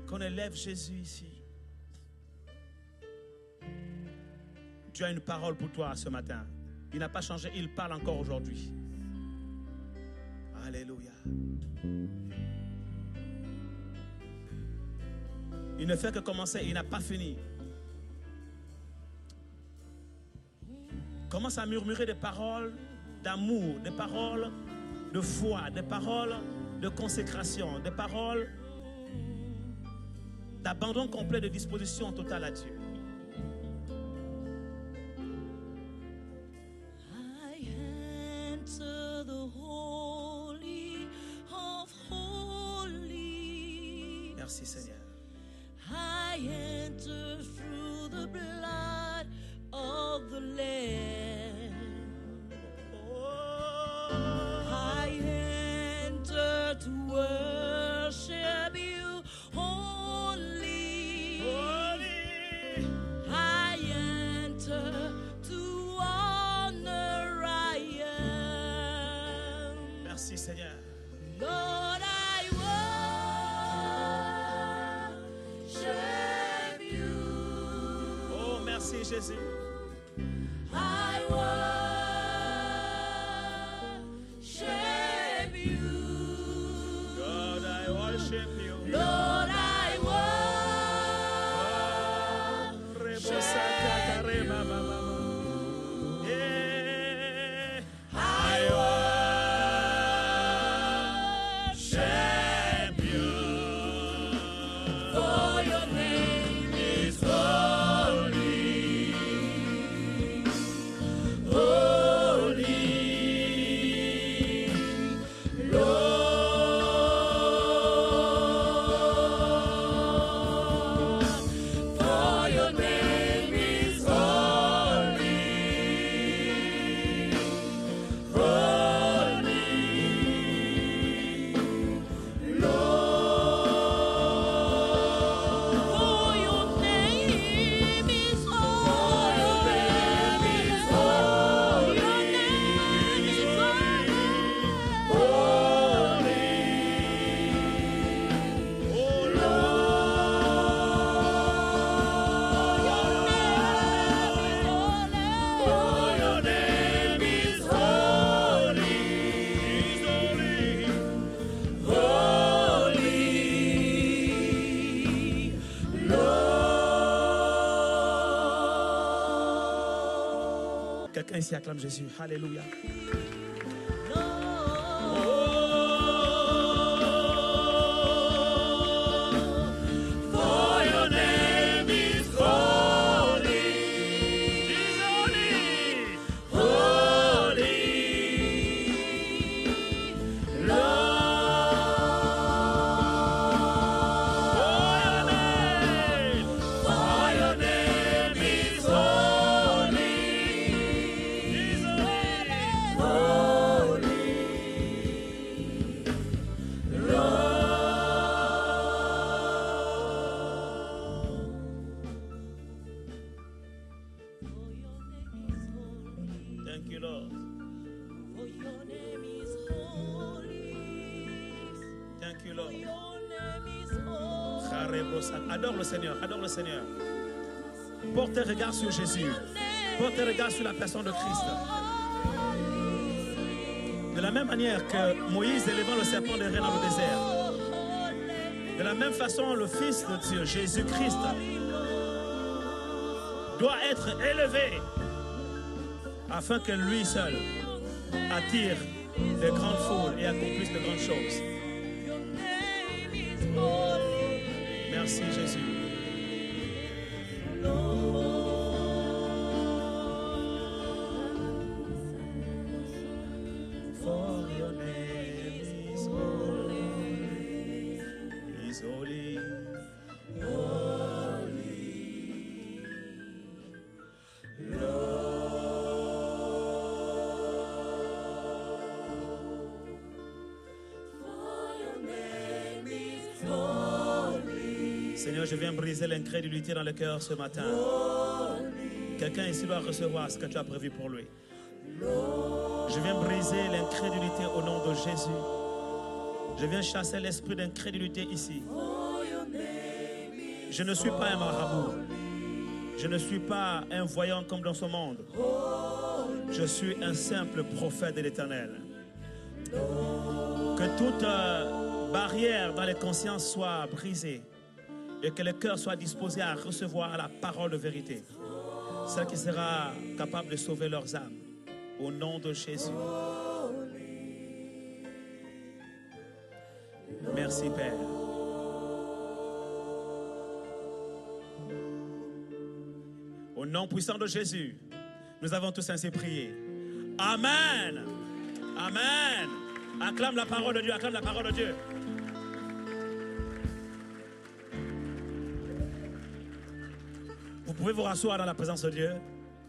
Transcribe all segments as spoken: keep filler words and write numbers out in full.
qu'on élève Jésus ici. Dieu a une parole pour toi ce matin. Il n'a pas changé, il parle encore aujourd'hui. Alléluia. Il ne fait que commencer, il n'a pas fini. Commence à murmurer des paroles d'amour, des paroles de foi, des paroles de consécration, des paroles d'abandon complet, de disposition totale à Dieu. Merci Seigneur. I enter through the blood of the Lamb. I enter to worship you holy. Holy. I enter to honor I am. Merci Seigneur. Lord, I worship you. Oh, merci Jésus. I worship you. God, I worship you. Lord, I worship you. Yeah. I worship you. For your name is holy. Holy. Lord, for your name is holy. Holy. Lord, for your name is holy. Your name is holy. Oh Your name is holy. He's holy. Holy. Lord. Quelqu'un ici acclame Jésus. Alléluia. For your name is holy. He's holy. Holy. Lord, for your name is holy. He's holy. Thank you, Lord. For your name is holy. Thank you, Lord. Your name is holy. Adore le Seigneur. Adore le Seigneur. Porte tes regards sur Jésus. Porte tes regards sur la personne de Christ. De la même manière que Moïse élevant le serpent des reins dans le désert, de la même façon, le Fils de Dieu, Jésus-Christ, doit être élevé afin que lui seul attire de grandes foules et accomplisse de grandes choses. Merci Jésus. For your name is holy. Is holy. Seigneur, je viens briser l'incrédulité dans le cœur ce matin. Quelqu'un ici doit recevoir ce que tu as prévu pour lui. Je viens briser l'incrédulité au nom de Jésus. Je viens chasser l'esprit d'incrédulité ici. Je ne suis pas un marabout. Je ne suis pas un voyant comme dans ce monde. Je suis un simple prophète de l'Éternel. Que toute euh, barrière dans les consciences soit brisée et que le cœur soit disposé à recevoir la parole de vérité, celle qui sera capable de sauver leurs âmes. Au nom de Jésus. Merci Père. Au nom puissant de Jésus, nous avons tous ainsi prié. Amen. Amen. Acclame la parole de Dieu, acclame la parole de Dieu. Vous pouvez vous rasseoir dans la présence de Dieu.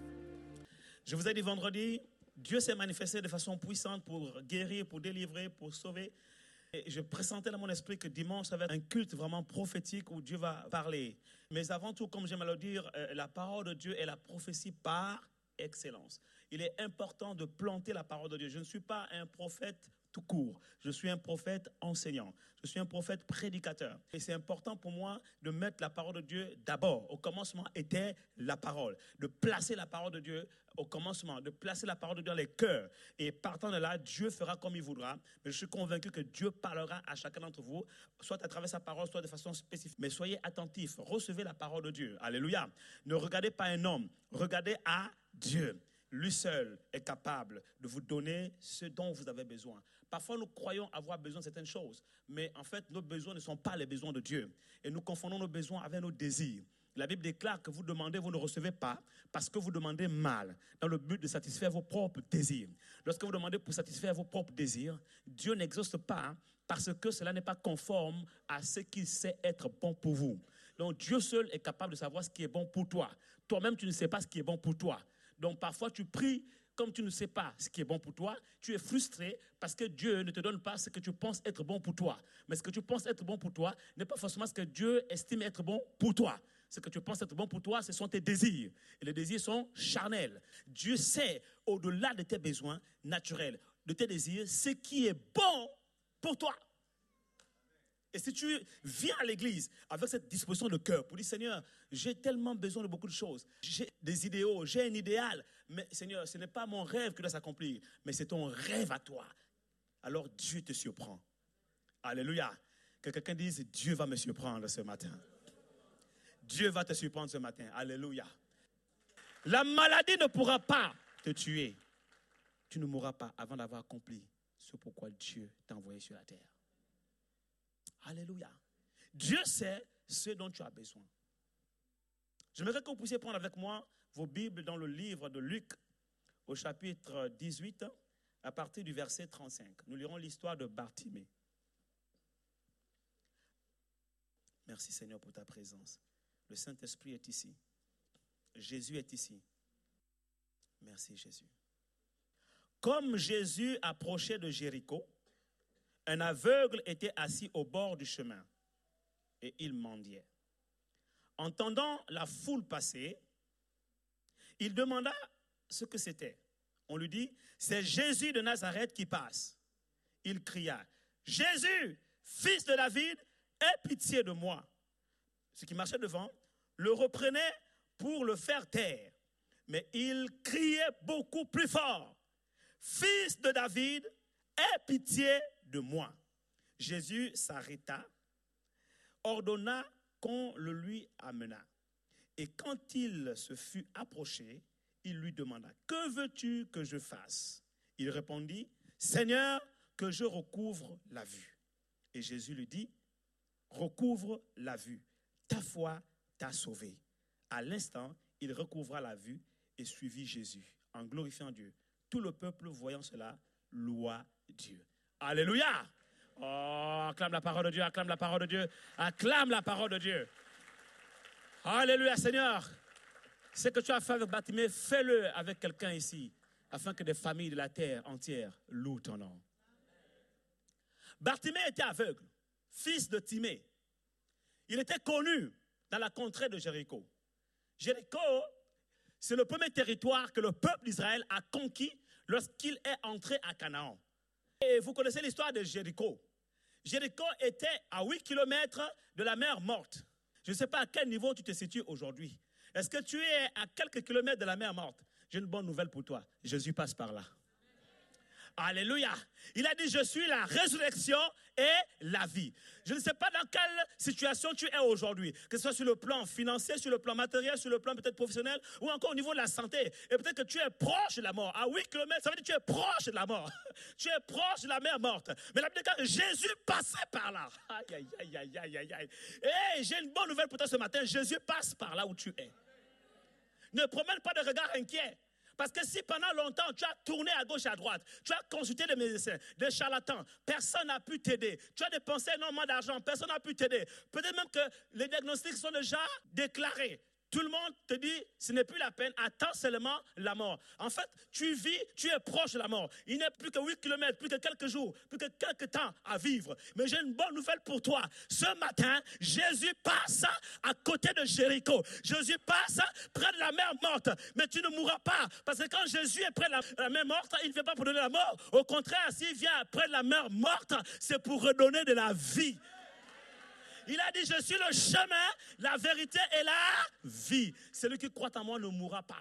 Je vous ai dit vendredi, Dieu s'est manifesté de façon puissante pour guérir, pour délivrer, pour sauver. Et je pressentais dans mon esprit que dimanche, ça va être un culte vraiment prophétique où Dieu va parler. Mais avant tout, comme j'aime à le dire, la parole de Dieu est la prophétie par excellence. Il est important de planter la parole de Dieu. Je ne suis pas un prophète tout court. Je suis un prophète enseignant. Je suis un prophète prédicateur. Et c'est important pour moi de mettre la parole de Dieu d'abord. Au commencement était la parole. De placer la parole de Dieu au commencement. De placer la parole de Dieu dans les cœurs. Et partant de là, Dieu fera comme il voudra. Mais je suis convaincu que Dieu parlera à chacun d'entre vous, soit à travers sa parole, soit de façon spécifique. Mais soyez attentifs. Recevez la parole de Dieu. Alléluia. Ne regardez pas un homme. Regardez à Dieu. Lui seul est capable de vous donner ce dont vous avez besoin. Parfois, nous croyons avoir besoin de certaines choses, mais en fait, nos besoins ne sont pas les besoins de Dieu. Et nous confondons nos besoins avec nos désirs. La Bible déclare que vous demandez, vous ne recevez pas, parce que vous demandez mal, dans le but de satisfaire vos propres désirs. Lorsque vous demandez pour satisfaire vos propres désirs, Dieu n'exauce pas parce que cela n'est pas conforme à ce qu'il sait être bon pour vous. Donc, Dieu seul est capable de savoir ce qui est bon pour toi. Toi-même, tu ne sais pas ce qui est bon pour toi. Donc, parfois, tu pries comme tu ne sais pas ce qui est bon pour toi. Tu es frustré parce que Dieu ne te donne pas ce que tu penses être bon pour toi. Mais ce que tu penses être bon pour toi n'est pas forcément ce que Dieu estime être bon pour toi. Ce que tu penses être bon pour toi, ce sont tes désirs. Et les désirs sont charnels. Dieu sait, au-delà de tes besoins naturels, de tes désirs, ce qui est bon pour toi. Et si tu viens à l'église avec cette disposition de cœur pour dire, Seigneur, j'ai tellement besoin de beaucoup de choses. J'ai des idéaux, j'ai un idéal. Mais Seigneur, ce n'est pas mon rêve qui doit s'accomplir, mais c'est ton rêve à toi. Alors Dieu te surprend. Alléluia. Que quelqu'un dise, Dieu va me surprendre ce matin. Dieu va te surprendre ce matin. Alléluia. La maladie ne pourra pas te tuer. Tu ne mourras pas avant d'avoir accompli ce pourquoi Dieu t'a envoyé sur la terre. Alléluia. Dieu sait ce dont tu as besoin. J'aimerais que vous puissiez prendre avec moi vos Bibles dans le livre de Luc, au chapitre dix-huit, à partir du verset trente-cinq. Nous lirons l'histoire de Bartimée. Merci Seigneur pour ta présence. Le Saint-Esprit est ici. Jésus est ici. Merci Jésus. Comme Jésus approchait de Jéricho, un aveugle était assis au bord du chemin et il mendiait. Entendant la foule passer, il demanda ce que c'était. On lui dit, c'est Jésus de Nazareth qui passe. Il cria, Jésus, fils de David, aie pitié de moi. Ce qui marchait devant le reprenait pour le faire taire. Mais il criait beaucoup plus fort, fils de David, aie pitié de moi. Jésus s'arrêta, ordonna qu'on le lui amena. Et quand il se fut approché, il lui demanda, que veux-tu que je fasse? Il répondit, Seigneur, que je recouvre la vue. Et Jésus lui dit, recouvre la vue, ta foi t'a sauvé. À l'instant, il recouvra la vue et suivit Jésus, en glorifiant Dieu. Tout le peuple, voyant cela, loua Dieu. Alléluia! Oh, acclame la parole de Dieu, acclame la parole de Dieu, acclame la parole de Dieu. Alléluia, Seigneur. Ce que tu as fait avec Bartimée, fais-le avec quelqu'un ici, afin que des familles de la terre entière louent ton nom. Bartimée était aveugle, fils de Timée. Il était connu dans la contrée de Jéricho. Jéricho, c'est le premier territoire que le peuple d'Israël a conquis lorsqu'il est entré à Canaan. Et vous connaissez l'histoire de Jéricho. Jéricho était à huit kilomètres de la mer Morte. Je ne sais pas à quel niveau tu te situes aujourd'hui. Est-ce que tu es à quelques kilomètres de la mer morte? J'ai une bonne nouvelle pour toi. Jésus passe par là. Alléluia. Il a dit, je suis la résurrection et la vie. Je ne sais pas dans quelle situation tu es aujourd'hui, que ce soit sur le plan financier, sur le plan matériel, sur le plan peut-être professionnel, ou encore au niveau de la santé. Et peut-être que tu es proche de la mort. À huit kilomètres, ça veut dire que tu es proche de la mort. Tu es proche de la mer morte. Mais la Bible dit que Jésus passait par là. Aïe, aïe, aïe, aïe, aïe, aïe, aïe. Et j'ai une bonne nouvelle pour toi ce matin. Jésus passe par là où tu es. Ne promène pas de regard inquiet. Parce que si pendant longtemps, tu as tourné à gauche et à droite, tu as consulté des médecins, des charlatans, personne n'a pu t'aider. Tu as dépensé énormément d'argent, personne n'a pu t'aider. Peut-être même que les diagnostics sont déjà déclarés. Tout le monde te dit, ce n'est plus la peine, attends seulement la mort. En fait, tu vis, tu es proche de la mort. Il n'est plus que huit kilomètres, plus que quelques jours, plus que quelques temps à vivre. Mais j'ai une bonne nouvelle pour toi. Ce matin, Jésus passe à côté de Jéricho. Jésus passe près de la mer morte. Mais tu ne mourras pas. Parce que quand Jésus est près de la, la mer morte, il ne fait pas pour donner la mort. Au contraire, s'il vient près de la mer morte, c'est pour redonner de la vie. Il a dit, je suis le chemin, la vérité et la vie. Celui qui croit en moi ne mourra pas.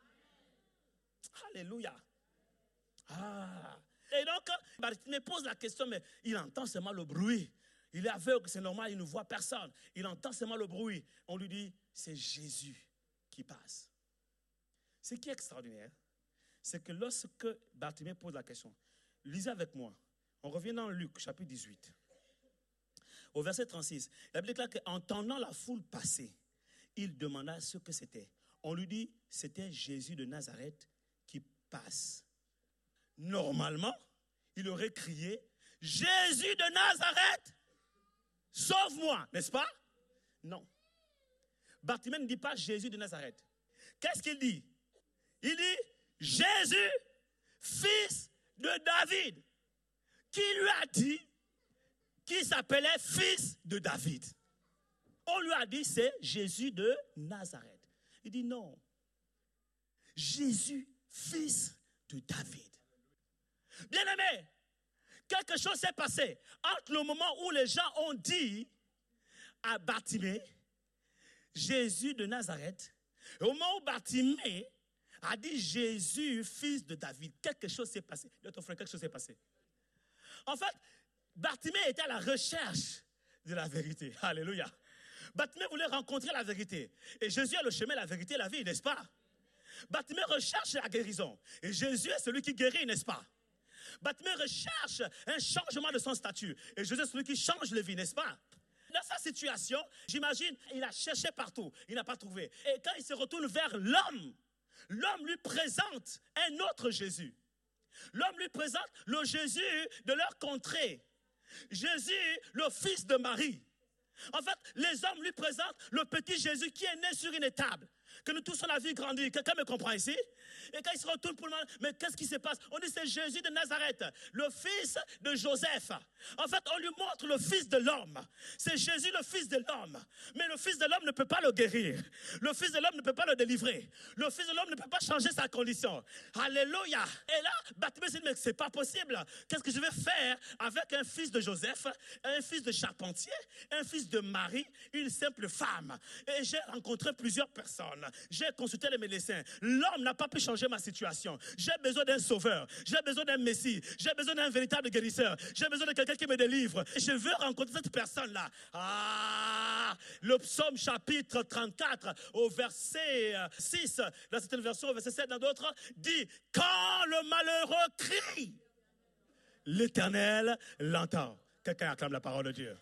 Alléluia. Ah. Et donc, Bartimée pose la question, mais il entend seulement le bruit. Il est aveugle, c'est normal, il ne voit personne. Il entend seulement le bruit. On lui dit, c'est Jésus qui passe. Ce qui est extraordinaire, c'est que lorsque Bartimée pose la question, lisez avec moi. On revient dans Luc, chapitre dix-huit. Au verset trente-six, la Bible déclare qu'entendant la foule passer, il demanda ce que c'était. On lui dit, c'était Jésus de Nazareth qui passe. Normalement, il aurait crié, Jésus de Nazareth, sauve-moi, n'est-ce pas? Non. Bartimée ne dit pas Jésus de Nazareth. Qu'est-ce qu'il dit? Il dit, Jésus, fils de David, qui lui a dit, qui s'appelait fils de David. On lui a dit, c'est Jésus de Nazareth. Il dit non. Jésus, fils de David. Bien-aimé, quelque chose s'est passé entre le moment où les gens ont dit à Bartimée, Jésus de Nazareth, et au moment où Bartimée a dit Jésus, fils de David, quelque chose s'est passé. Notre frère, quelque chose s'est passé. En fait, Bartimée était à la recherche de la vérité. Alléluia. Bartimée voulait rencontrer la vérité. Et Jésus est le chemin, la vérité et la vie, n'est-ce pas? Bartimée recherche la guérison. Et Jésus est celui qui guérit, n'est-ce pas? Bartimée recherche un changement de son statut. Et Jésus est celui qui change les vies, n'est-ce pas? Dans sa situation, j'imagine, il a cherché partout. Il n'a pas trouvé. Et quand il se retourne vers l'homme, l'homme lui présente un autre Jésus. L'homme lui présente le Jésus de leur contrée. Jésus, le fils de Marie. En fait, les hommes lui présentent le petit Jésus qui est né sur une étable. Que nous tous on a vu grandir. Quelqu'un me comprend ici? Et quand il se retourne pour le moment, mais qu'est-ce qui se passe? On dit c'est Jésus de Nazareth, le fils de Joseph. En fait, on lui montre le fils de l'homme. C'est Jésus le fils de l'homme. Mais le fils de l'homme ne peut pas le guérir. Le fils de l'homme ne peut pas le délivrer. Le fils de l'homme ne peut pas changer sa condition. Alléluia. Et là, Bartimée s'est dit, mais c'est pas possible. Qu'est-ce que je vais faire avec un fils de Joseph, un fils de charpentier, un fils de Marie, une simple femme? Et j'ai rencontré plusieurs personnes. J'ai consulté les médecins. L'homme n'a pas pu changer ma situation. J'ai besoin d'un sauveur. J'ai besoin d'un messie. J'ai besoin d'un véritable guérisseur. J'ai besoin de quelqu'un qui me délivre. Et je veux rencontrer cette personne-là. Ah, le psaume chapitre trente-quatre au verset six, dans certaines versions, au verset sept, dans d'autres, dit, quand le malheureux crie, l'Éternel l'entend. Quelqu'un acclame la parole de Dieu.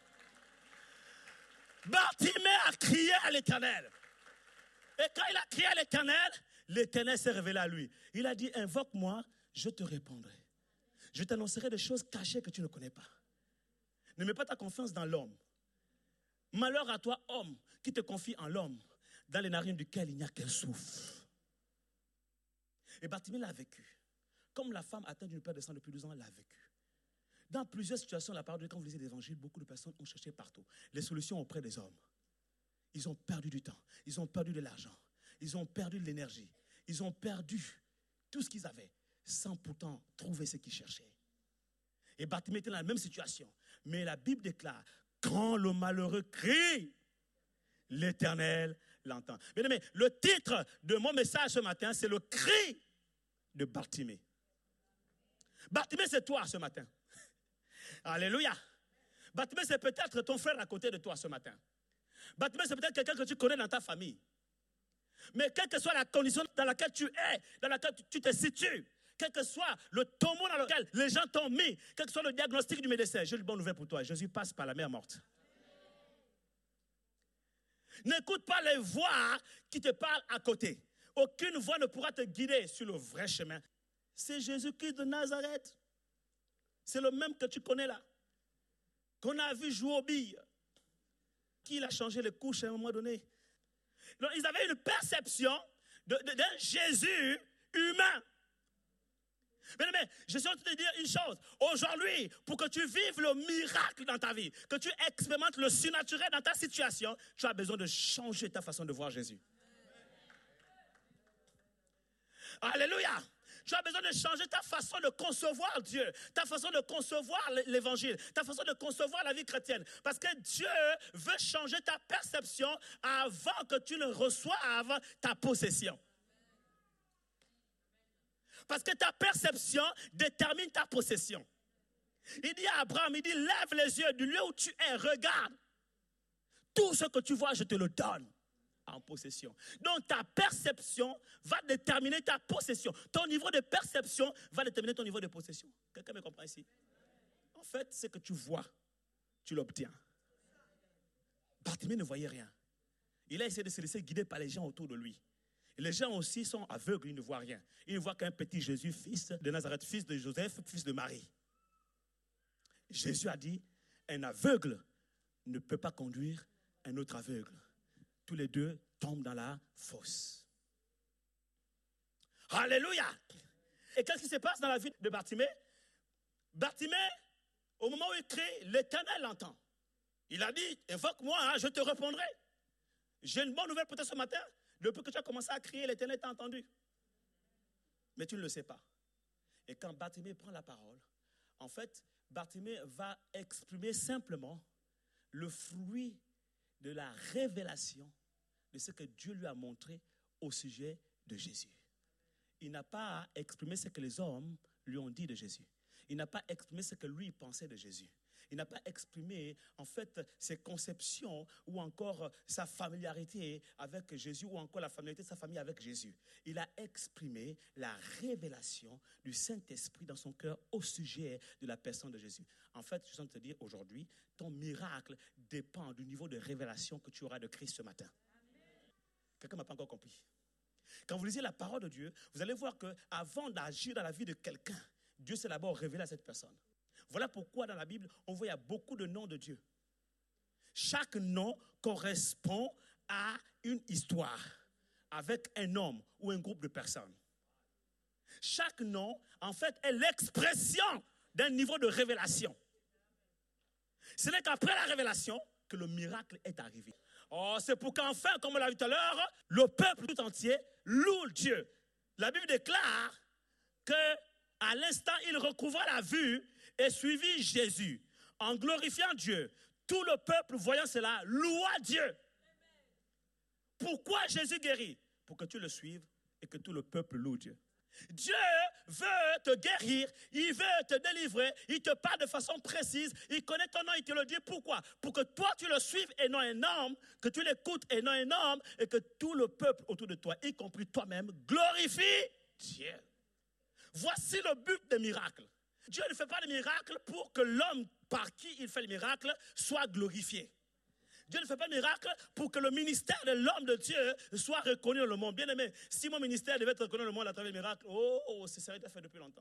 Bartimée a crié à l'Éternel. Et quand il a crié à l'Éternel, l'Éternel s'est révélé à lui. Il a dit, invoque-moi, je te répondrai. Je t'annoncerai des choses cachées que tu ne connais pas. Ne mets pas ta confiance dans l'homme. Malheur à toi, homme, qui te confie en l'homme, dans les narines duquel il n'y a qu'un souffle. Et Bartimée l'a vécu. Comme la femme atteinte d'une perte de sang depuis douze ans, elle l'a vécu. Dans plusieurs situations, la parole de Dieu, quand vous lisez l'Évangile, beaucoup de personnes ont cherché partout les solutions auprès des hommes. Ils ont perdu du temps, ils ont perdu de l'argent, ils ont perdu de l'énergie, ils ont perdu tout ce qu'ils avaient, sans pourtant trouver ce qu'ils cherchaient. Et Bartimée était dans la même situation. Mais la Bible déclare, quand le malheureux crie, l'Éternel l'entend. Bien aimé, le titre de mon message ce matin, c'est le cri de Bartimée. Bartimée, c'est toi ce matin. Alléluia. Bartimée, c'est peut-être ton frère à côté de toi ce matin. Bartimée, c'est peut-être quelqu'un que tu connais dans ta famille. Mais quelle que soit la condition dans laquelle tu es, dans laquelle tu te situes, quel que soit le tombeau dans lequel les gens t'ont mis, quel que soit le diagnostic du médecin, j'ai une bonne nouvelle pour toi. Jésus passe par la mer morte. N'écoute pas les voix qui te parlent à côté. Aucune voix ne pourra te guider sur le vrai chemin. C'est Jésus-Christ de Nazareth. C'est le même que tu connais là. Qu'on a vu jouer aux billes. Qui a changé les couches à un moment donné. Donc, ils avaient une perception de, de, d'un Jésus humain. Mais, mais je suis en train de te dire une chose. Aujourd'hui, pour que tu vives le miracle dans ta vie, que tu expérimentes le surnaturel dans ta situation, tu as besoin de changer ta façon de voir Jésus. Alléluia. Tu as besoin de changer ta façon de concevoir Dieu, ta façon de concevoir l'évangile, ta façon de concevoir la vie chrétienne. Parce que Dieu veut changer ta perception avant que tu ne reçoives ta possession. Parce que ta perception détermine ta possession. Il dit à Abraham, il dit, lève les yeux du lieu où tu es, regarde. Tout ce que tu vois, je te le donne en possession. Donc ta perception va déterminer ta possession. Ton niveau de perception va déterminer ton niveau de possession. Quelqu'un me comprend ici? En fait, ce que tu vois, tu l'obtiens. Bartimée ne voyait rien. Il a essayé de se laisser guider par les gens autour de lui. Et les gens aussi sont aveugles, ils ne voient rien. Ils ne voient qu'un petit Jésus, fils de Nazareth, fils de Joseph, fils de Marie. Jésus a dit, un aveugle ne peut pas conduire un autre aveugle. Tous les deux tombent dans la fosse. Alléluia! Et qu'est-ce qui se passe dans la vie de Bartimée? Bartimée, au moment où il crie, l'Éternel l'entend. Il a dit, invoque-moi, hein, je te répondrai. J'ai une bonne nouvelle pour toi ce matin. Depuis que tu as commencé à crier, l'Éternel t'a entendu. Mais tu ne le sais pas. Et quand Bartimée prend la parole, en fait, Bartimée va exprimer simplement le fruit de la révélation de ce que Dieu lui a montré au sujet de Jésus. Il n'a pas exprimé ce que les hommes lui ont dit de Jésus. Il n'a pas exprimé ce que lui pensait de Jésus. Il n'a pas exprimé, en fait, ses conceptions ou encore sa familiarité avec Jésus ou encore la familiarité de sa famille avec Jésus. Il a exprimé la révélation du Saint-Esprit dans son cœur au sujet de la personne de Jésus. En fait, je suis en train de te dire aujourd'hui, ton miracle dépend du niveau de révélation que tu auras de Christ ce matin. Quelqu'un ne m'a pas encore compris. Quand vous lisez la parole de Dieu, vous allez voir qu'avant d'agir dans la vie de quelqu'un, Dieu s'est d'abord révélé à cette personne. Voilà pourquoi dans la Bible, on voit qu'il y a beaucoup de noms de Dieu. Chaque nom correspond à une histoire avec un homme ou un groupe de personnes. Chaque nom, en fait, est l'expression d'un niveau de révélation. Ce n'est qu'après la révélation que le miracle est arrivé. Oh, c'est pour qu'enfin, comme on l'a vu tout à l'heure, le peuple tout entier loue Dieu. La Bible déclare qu'à l'instant, il recouvra la vue et suivit Jésus. En glorifiant Dieu, tout le peuple voyant cela loua Dieu. Pourquoi Jésus guérit? Pour que tu le suives et que tout le peuple loue Dieu. Dieu veut te guérir, il veut te délivrer, il te parle de façon précise, il connaît ton nom, il te le dit. Pourquoi? Pour que toi tu le suives et non un homme, que tu l'écoutes et non un homme, et que tout le peuple autour de toi, y compris toi-même, glorifie Dieu. Voici le but des miracles. Dieu ne fait pas de miracles pour que l'homme par qui il fait le miracle soit glorifié. Dieu ne fait pas de miracle pour que le ministère de l'homme de Dieu soit reconnu dans le monde. Bien aimé, si mon ministère devait être reconnu dans le monde à travers le miracle, oh, oh ça serait fait depuis longtemps.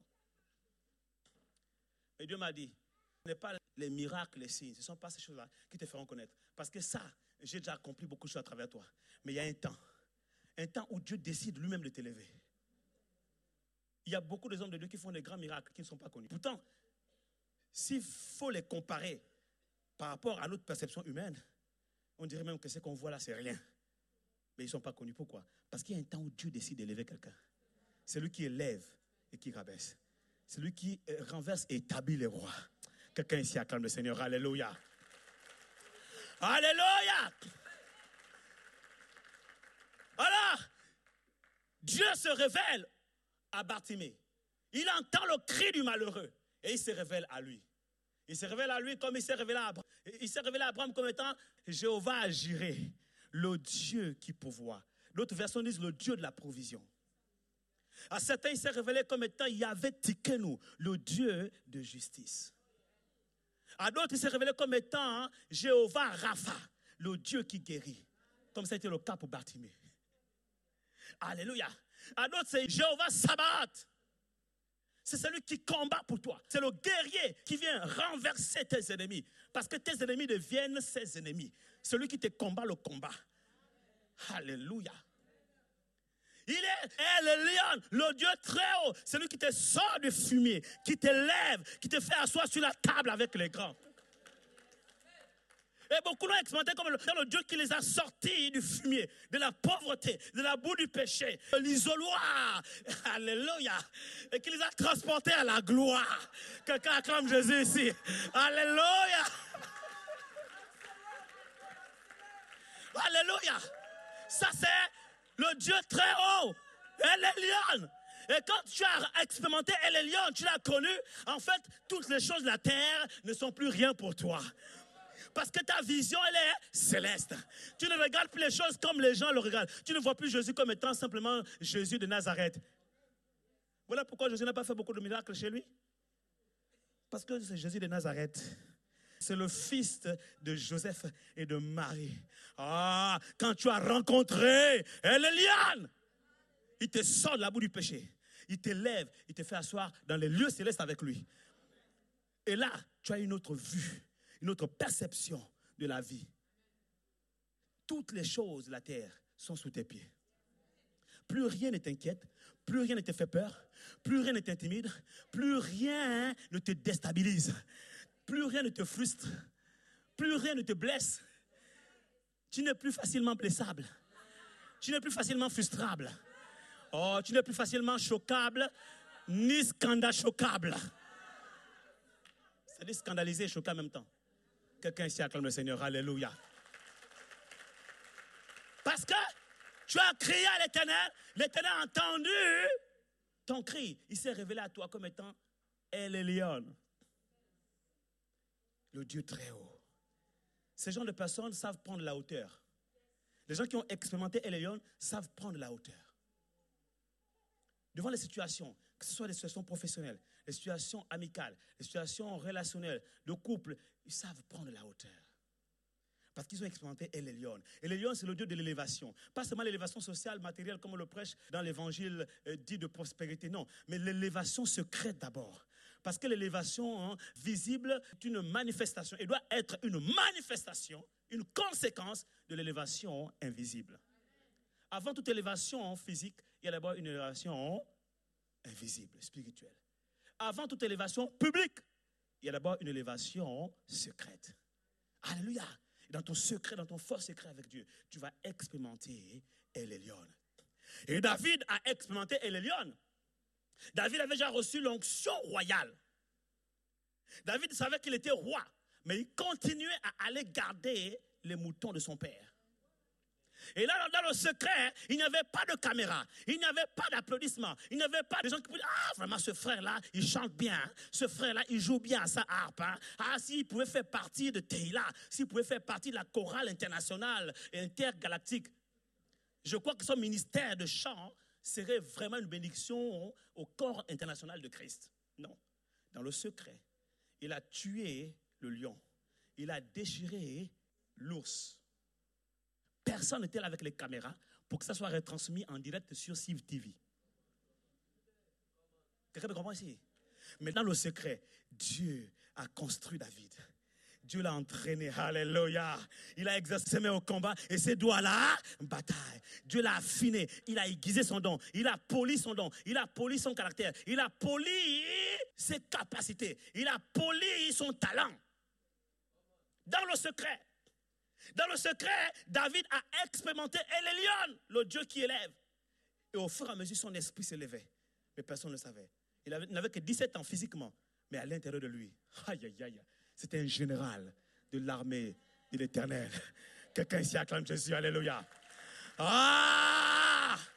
Et Dieu m'a dit, ce n'est pas les miracles, les signes, ce ne sont pas ces choses-là qui te feront connaître. Parce que ça, j'ai déjà accompli beaucoup de choses à travers toi. Mais il y a un temps, un temps où Dieu décide lui-même de t'élever. Il y a beaucoup d'hommes de Dieu qui font des grands miracles qui ne sont pas connus. Pourtant, s'il faut les comparer par rapport à notre perception humaine, on dirait même que ce qu'on voit là, c'est rien. Mais ils ne sont pas connus. Pourquoi? Parce qu'il y a un temps où Dieu décide d'élever quelqu'un. C'est lui qui élève et qui rabaisse. C'est lui qui renverse et établit les rois. Quelqu'un ici acclame le Seigneur. Alléluia. Alléluia. Dieu se révèle à Bartimée. Il entend le cri du malheureux et il se révèle à lui. Il se révèle à lui comme il s'est révélé à Abraham. Il s'est révélé à Abraham comme étant Jéhovah agirait, le Dieu qui pourvoit. D'autres versions disent le Dieu de la provision. À certains, il s'est révélé comme étant Yahvé Tikenu, le Dieu de justice. À d'autres, il s'est révélé comme étant Jéhovah Rapha, le Dieu qui guérit. Comme ça a été le cas pour Bartimée. Alléluia. À d'autres, c'est Jéhovah Sabaoth. C'est celui qui combat pour toi. C'est le guerrier qui vient renverser tes ennemis. Parce que tes ennemis deviennent ses ennemis. Celui qui te combat le combat. Alléluia. Il est El Elyon, le Dieu très haut. Celui qui te sort du fumier, qui te lève, qui te fait asseoir sur la table avec les grands. Et beaucoup l'ont expérimenté comme le, le Dieu qui les a sortis du fumier, de la pauvreté, de la boue du péché, de l'isoloir. Alléluia. Et qui les a transportés à la gloire. Quelqu'un acclame Jésus ici. Alléluia. Alléluia. Ça c'est le Dieu très haut. El Elyon. Et quand tu as expérimenté El Elyon, tu l'as connu, en fait, toutes les choses de la terre ne sont plus rien pour toi. Parce que ta vision, elle est céleste. Tu ne regardes plus les choses comme les gens le regardent. Tu ne vois plus Jésus comme étant simplement Jésus de Nazareth. Voilà pourquoi Jésus n'a pas fait beaucoup de miracles chez lui. Parce que c'est Jésus de Nazareth. C'est le fils de Joseph et de Marie. Ah, quand tu as rencontré El Elyon, il te sort de la boue du péché. Il te lève, il te fait asseoir dans les lieux célestes avec lui. Et là, tu as une autre vue. Une autre perception de la vie. Toutes les choses de la terre sont sous tes pieds. Plus rien ne t'inquiète, plus rien ne te fait peur, plus rien ne t'intimide, plus rien ne te déstabilise, plus rien ne te frustre, plus rien ne te blesse. Tu n'es plus facilement blessable. Tu n'es plus facilement frustrable. Oh, tu n'es plus facilement choquable, ni scandale choquable. C'est-à-dire scandaliser et choquer en même temps. Quelqu'un ici acclame le Seigneur. Alléluia. Parce que tu as crié à l'Éternel. L'Éternel a entendu ton cri. Il s'est révélé à toi comme étant El Elyon. Le Dieu très haut. Ces genres de personnes savent prendre la hauteur. Les gens qui ont expérimenté El Elyon savent prendre la hauteur. Devant les situations, que ce soit des situations professionnelles, les situations amicales, les situations relationnelles, de couple, ils savent prendre la hauteur. Parce qu'ils ont expérimenté El Elyon. El Elyon, c'est le Dieu de l'élévation. Pas seulement l'élévation sociale, matérielle, comme on le prêche dans l'évangile euh, dit de prospérité, non. Mais l'élévation secrète d'abord. Parce que l'élévation hein, visible est une manifestation. Elle doit être une manifestation, une conséquence de l'élévation invisible. Avant toute élévation physique, il y a d'abord une élévation invisible, spirituelle. Avant toute élévation publique, il y a d'abord une élévation secrète. Alléluia. Et dans ton secret, dans ton fort secret avec Dieu, tu vas expérimenter El Elyon. Et David a expérimenté El Elyon. David avait déjà reçu l'onction royale. David savait qu'il était roi, mais il continuait à aller garder les moutons de son père. Et là, dans le secret, il n'y avait pas de caméra, il n'y avait pas d'applaudissements, il n'y avait pas de gens qui pouvaient dire, ah, vraiment, ce frère-là, il chante bien, ce frère-là, il joue bien à sa harpe. Hein. Ah, s'il pouvait faire partie de Teila, s'il pouvait faire partie de la chorale internationale et intergalactique. Je crois que son ministère de chant serait vraiment une bénédiction au corps international de Christ. Non, dans le secret, il a tué le lion, il a déchiré l'ours. Personne n'était là avec les caméras pour que ça soit retransmis en direct sur Civ T V. Quelqu'un me comprend ici? Mais dans le secret, Dieu a construit David. Dieu l'a entraîné, alléluia. Il a exercé au combat et ses doigts-là, bataille. Dieu l'a affiné, il a aiguisé son don, il a poli son don, il a poli son caractère, il a poli ses capacités, il a poli son talent. Dans le secret. Dans le secret, David a expérimenté El Elyon, le Dieu qui élève. Et au fur et à mesure, son esprit s'élevait. Mais personne ne le savait. Il avait, n'avait que dix-sept ans physiquement, mais à l'intérieur de lui, aïe, aïe, aïe, c'était un général de l'armée de l'Éternel. Quelqu'un ici acclame Jésus, alléluia. Ah!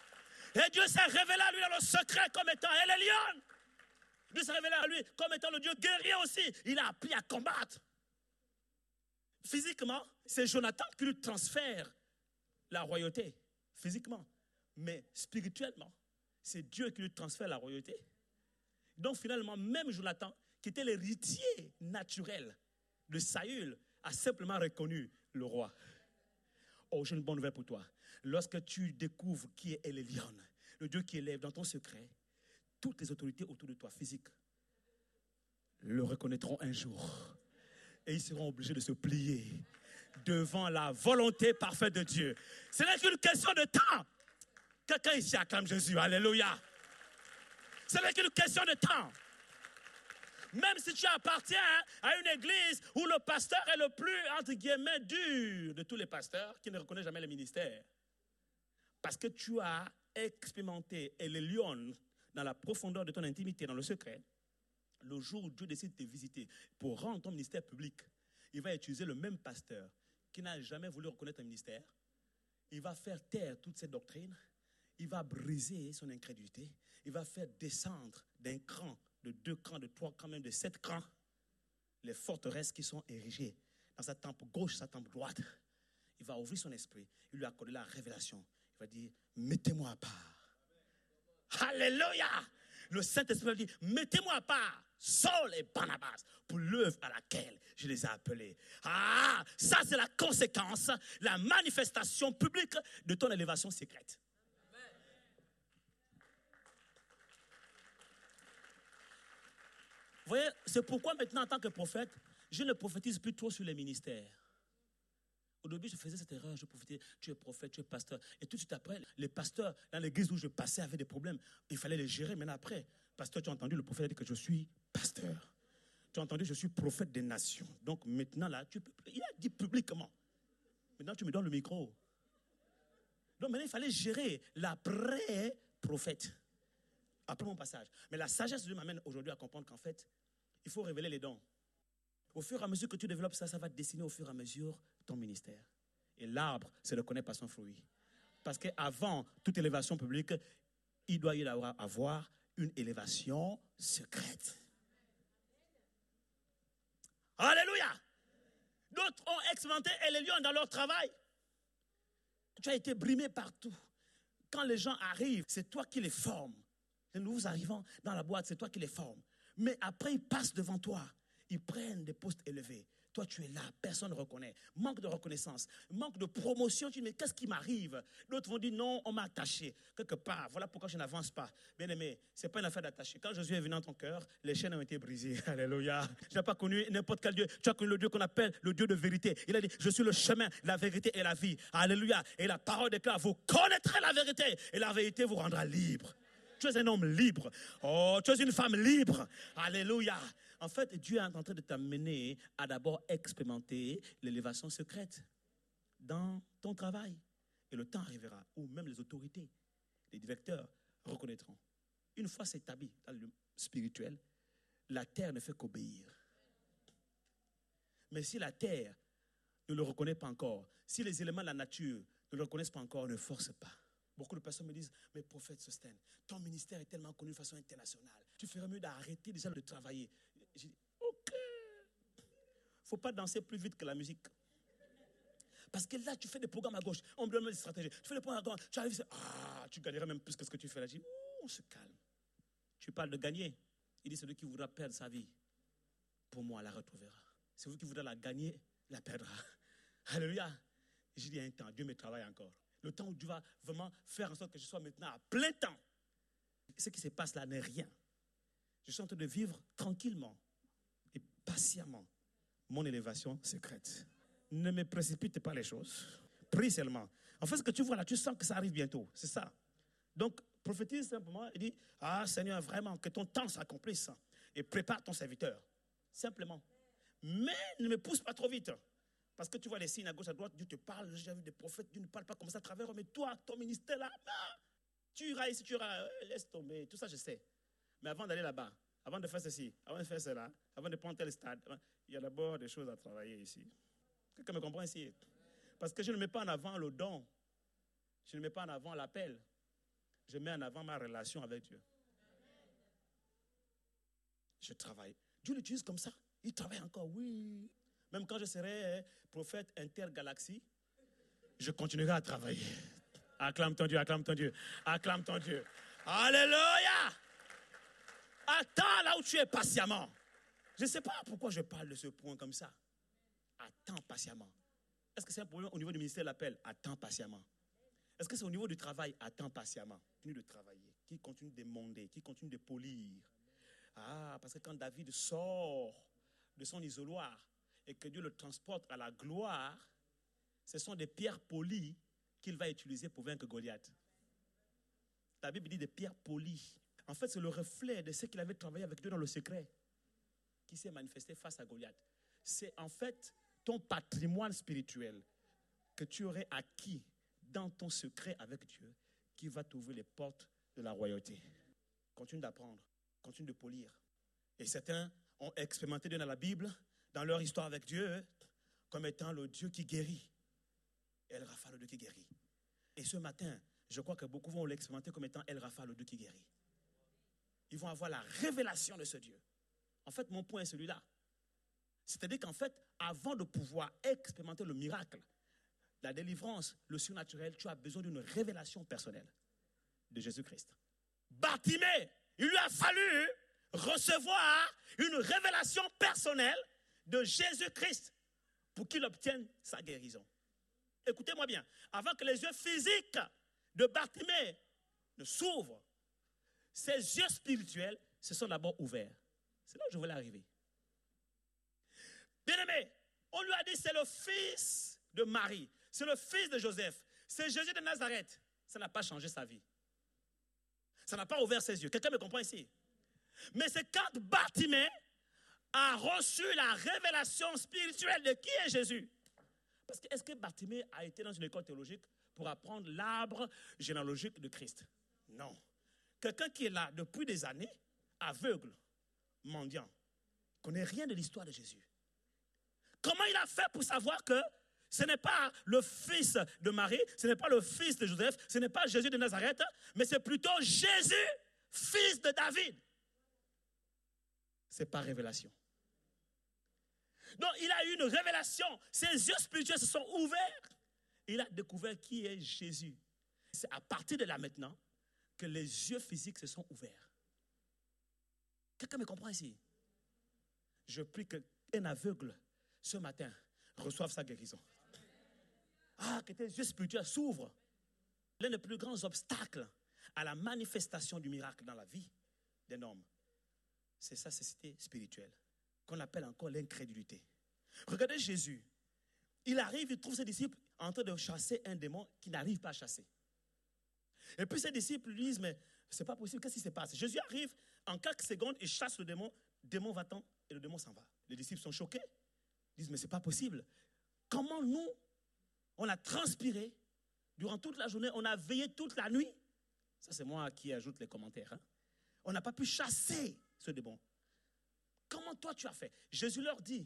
Et Dieu s'est révélé à lui dans le secret comme étant El Elyon. Dieu s'est révélé à lui comme étant le Dieu guerrier aussi. Il a appris à combattre. Physiquement, c'est Jonathan qui lui transfère la royauté. Physiquement. Mais spirituellement, c'est Dieu qui lui transfère la royauté. Donc finalement, même Jonathan, qui était l'héritier naturel de Saül, a simplement reconnu le roi. Oh, j'ai une bonne nouvelle pour toi. Lorsque tu découvres qui est El Elyon, le Dieu qui élève dans ton secret, toutes les autorités autour de toi, physiques, le reconnaîtront un jour. Et ils seront obligés de se plier devant la volonté parfaite de Dieu. Ce n'est qu'une question de temps. Quelqu'un ici acclame Jésus. Alléluia. Ce n'est qu'une question de temps. Même si tu appartiens à une église où le pasteur est le plus, entre guillemets, dur de tous les pasteurs qui ne reconnaît jamais le ministère. Parce que tu as expérimenté El Elyon dans la profondeur de ton intimité, dans le secret. Le jour où Dieu décide de te visiter pour rendre ton ministère public, il va utiliser le même pasteur qui n'a jamais voulu reconnaître un ministère. Il va faire taire toutes ces doctrines. Il va briser son incrédulité. Il va faire descendre d'un cran, de deux crans, de trois crans, même de sept crans, les forteresses qui sont érigées dans sa tempe gauche, sa tempe droite. Il va ouvrir son esprit. Il lui accorder la révélation. Il va dire, mettez-moi à part. Alléluia! Le Saint-Esprit va dire, mettez-moi à part, Saul et Barnabas, pour l'œuvre à laquelle je les ai appelés. Ah, ça c'est la conséquence, la manifestation publique de ton élévation secrète. Vous voyez, c'est pourquoi maintenant en tant que prophète, je ne prophétise plus trop sur les ministères. Au début, je faisais cette erreur, je prophétisais, tu es prophète, tu es pasteur. Et tout de suite après, les pasteurs, dans l'église où je passais, avaient des problèmes. Il fallait les gérer. Maintenant après, pasteur, tu as entendu, le prophète a dit que je suis pasteur. Tu as entendu, je suis prophète des nations. Donc maintenant là, tu peux, il a dit publiquement. Maintenant, tu me donnes le micro. Donc maintenant, il fallait gérer l'après-prophète. Après mon passage. Mais la sagesse de Dieu m'amène aujourd'hui à comprendre qu'en fait, il faut révéler les dons. Au fur et à mesure que tu développes ça, ça va dessiner au fur et à mesure ton ministère. Et l'arbre se reconnaît par son fruit. Parce qu'avant toute élévation publique, il doit y avoir une élévation secrète. Alléluia! D'autres ont expérimenté El Elyon dans leur travail. Tu as été brimé partout. Quand les gens arrivent, c'est toi qui les formes. Et nous arrivons dans la boîte, c'est toi qui les formes. Mais après, ils passent devant toi. Ils prennent des postes élevés. Toi, tu es là, personne ne reconnaît. Manque de reconnaissance, manque de promotion. Tu dis, mais qu'est-ce qui m'arrive? D'autres vont dire, non, on m'a attaché. Quelque part, voilà pourquoi je n'avance pas. Bien aimé, ce n'est pas une affaire d'attacher. Quand Jésus est venu dans ton cœur, les chaînes ont été brisées. Alléluia. Tu n'as pas connu n'importe quel Dieu. Tu as connu le Dieu qu'on appelle le Dieu de vérité. Il a dit, je suis le chemin, la vérité et la vie. Alléluia. Et la parole déclare, vous connaîtrez la vérité. Et la vérité vous rendra libre. Tu es un homme libre. Oh, tu es une femme libre. Alléluia. En fait, Dieu est en train de t'amener à d'abord expérimenter l'élévation secrète dans ton travail. Et le temps arrivera où même les autorités, les directeurs reconnaîtront. Une fois c'est établi dans le spirituel, la terre ne fait qu'obéir. Mais si la terre ne le reconnaît pas encore, si les éléments de la nature ne le reconnaissent pas encore, ne force pas. Beaucoup de personnes me disent, mais prophète Sostène, ton ministère est tellement connu de façon internationale. Tu ferais mieux d'arrêter déjà de travailler. J'ai dit, ok. Il ne faut pas danser plus vite que la musique. Parce que là, tu fais des programmes à gauche. On me donne des stratégies. Tu fais des programmes à droite. Tu arrives, ah, tu gagnerais même plus que ce que tu fais là. Je dis, on se calme. Tu parles de gagner. Il dit, celui qui voudra perdre sa vie, pour moi, la retrouvera. Celui qui voudra la gagner, la perdra. Alléluia. J'ai dit, il y a un temps, Dieu me travaille encore. Le temps où Dieu va vraiment faire en sorte que je sois maintenant à plein temps. Ce qui se passe là n'est rien. Je suis en train de vivre tranquillement et patiemment mon élévation secrète. Ne me précipite pas les choses. Prie seulement. En fait, ce que tu vois là, tu sens que ça arrive bientôt. C'est ça. Donc, prophétise simplement et dis, ah Seigneur, vraiment, que ton temps s'accomplisse. Et prépare ton serviteur. Simplement. Mais ne me pousse pas trop vite. Parce que tu vois les signes à gauche, à droite, Dieu te parle, j'ai vu des prophètes, Dieu ne parle pas comme ça à travers eux, mais toi, ton ministère là, bah, tu iras ici, tu iras, laisse tomber, tout ça je sais. Mais avant d'aller là-bas, avant de faire ceci, avant de faire cela, avant de prendre tel stade, il y a d'abord des choses à travailler ici. Quelqu'un me comprend ici? Parce que je ne mets pas en avant le don, je ne mets pas en avant l'appel, Je mets en avant ma relation avec Dieu. Je travaille. Dieu l'utilise comme ça. Il travaille encore, oui. Même quand je serai prophète intergalaxie, je continuerai à travailler. Acclame ton Dieu, acclame ton Dieu, acclame ton Dieu. Alléluia! Attends là où tu es patiemment. Je ne sais pas pourquoi je parle de ce point comme ça. Attends patiemment. Est-ce que c'est un problème au niveau du ministère de l'appel? Attends patiemment. Est-ce que c'est au niveau du travail? Attends patiemment. Continue de travailler, qui continue de demander, qui continue de polir. Ah, parce que quand David sort de son isoloir et que Dieu le transporte à la gloire, ce sont des pierres polies qu'il va utiliser pour vaincre Goliath. La Bible dit des pierres polies. En fait, c'est le reflet de ce qu'il avait travaillé avec Dieu dans le secret qui s'est manifesté face à Goliath. C'est en fait ton patrimoine spirituel que tu aurais acquis dans ton secret avec Dieu qui va t'ouvrir les portes de la royauté. Continue d'apprendre, continue de polir. Et certains ont expérimenté Dieu dans la Bible, dans leur histoire avec Dieu, comme étant le Dieu qui guérit. El Rapha, le Dieu qui guérit. Et ce matin, je crois que beaucoup vont l'expérimenter comme étant El Rapha, le Dieu qui guérit. Ils vont avoir la révélation de ce Dieu. En fait, mon point est celui-là. C'est-à-dire qu'en fait, avant de pouvoir expérimenter le miracle, la délivrance, le surnaturel, tu as besoin d'une révélation personnelle de Jésus-Christ. Bartimée, il lui a fallu recevoir une révélation personnelle de Jésus-Christ pour qu'il obtienne sa guérison. Écoutez-moi bien, avant que les yeux physiques de Bartimée ne s'ouvrent, ses yeux spirituels se sont d'abord ouverts. C'est là où je voulais arriver. Bien-aimé, on lui a dit c'est le fils de Marie, c'est le fils de Joseph, c'est Jésus de Nazareth. Ça n'a pas changé sa vie. Ça n'a pas ouvert ses yeux. Quelqu'un me comprend ici? Mais c'est quand Bartimée a reçu la révélation spirituelle de qui est Jésus. Parce que est-ce que Bartimée a été dans une école théologique pour apprendre l'arbre généalogique de Christ? Non. Quelqu'un qui est là depuis des années, aveugle, mendiant, ne connaît rien de l'histoire de Jésus. Comment il a fait pour savoir que ce n'est pas le fils de Marie, ce n'est pas le fils de Joseph, ce n'est pas Jésus de Nazareth, mais c'est plutôt Jésus, fils de David? C'est par révélation. Donc il a eu une révélation, ses yeux spirituels se sont ouverts. Il a découvert qui est Jésus. C'est à partir de là maintenant que les yeux physiques se sont ouverts. Quelqu'un me comprend ici? Je prie qu'un aveugle ce matin reçoive sa guérison. Ah, que tes yeux spirituels s'ouvrent. L'un des plus grands obstacles à la manifestation du miracle dans la vie d'un homme, c'est sa cécité spirituelle, qu'on appelle encore l'incrédulité. Regardez Jésus. Il arrive, il trouve ses disciples en train de chasser un démon qu'il n'arrive pas à chasser. Et puis ses disciples lui disent, mais c'est pas possible, qu'est-ce qui se passe? Jésus arrive, en quelques secondes, il chasse le démon, le démon va-t'en et le démon s'en va. Les disciples sont choqués. Ils disent, mais c'est pas possible. Comment nous, on a transpiré durant toute la journée, on a veillé toute la nuit. Ça, c'est moi qui ajoute les commentaires. Hein? On n'a pas pu chasser ce démon. Comment toi tu as fait? Jésus leur dit,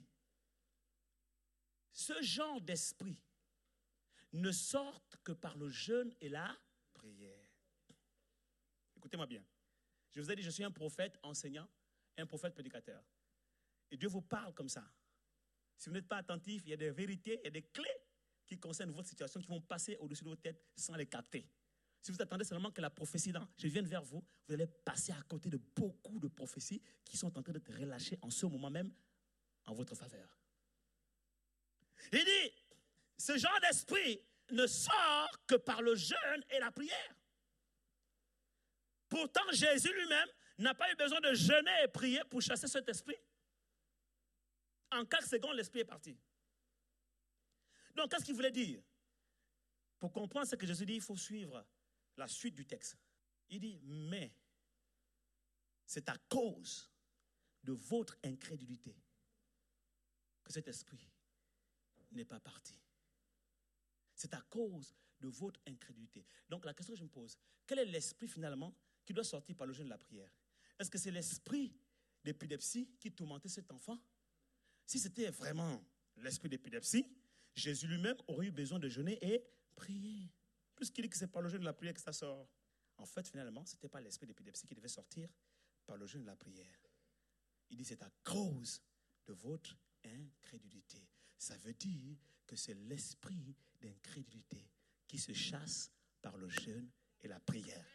ce genre d'esprit ne sort que par le jeûne et la prière. Écoutez-moi bien. Je vous ai dit, je suis un prophète enseignant, un prophète prédicateur. Et Dieu vous parle comme ça. Si vous n'êtes pas attentif, il y a des vérités, il y a des clés qui concernent votre situation qui vont passer au-dessus de vos têtes sans les capter. Si vous attendez seulement que la prophétie, dans, je vienne vers vous, vous allez passer à côté de beaucoup de prophéties qui sont en train d'être relâchées en ce moment même en votre faveur. Il dit, ce genre d'esprit ne sort que par le jeûne et la prière. Pourtant, Jésus lui-même n'a pas eu besoin de jeûner et prier pour chasser cet esprit. En quelques secondes, l'esprit est parti. Donc, qu'est-ce qu'il voulait dire? Pour comprendre ce que Jésus dit, il faut suivre la suite du texte. Il dit, mais c'est à cause de votre incrédulité que cet esprit n'est pas parti. C'est à cause de votre incrédulité. Donc, la question que je me pose, quel est l'esprit finalement qui doit sortir par le jeûne de la prière? Est-ce que c'est l'esprit d'épilepsie qui tourmentait cet enfant? Si c'était vraiment l'esprit d'épilepsie, Jésus lui-même aurait eu besoin de jeûner et prier. Puisqu'il dit que c'est par le jeûne de la prière que ça sort. En fait, finalement, ce n'était pas l'esprit d'épilepsie qui devait sortir par le jeûne et la prière. Il dit, c'est à cause de votre incrédulité. Ça veut dire que c'est l'esprit d'incrédulité qui se chasse par le jeûne et la prière.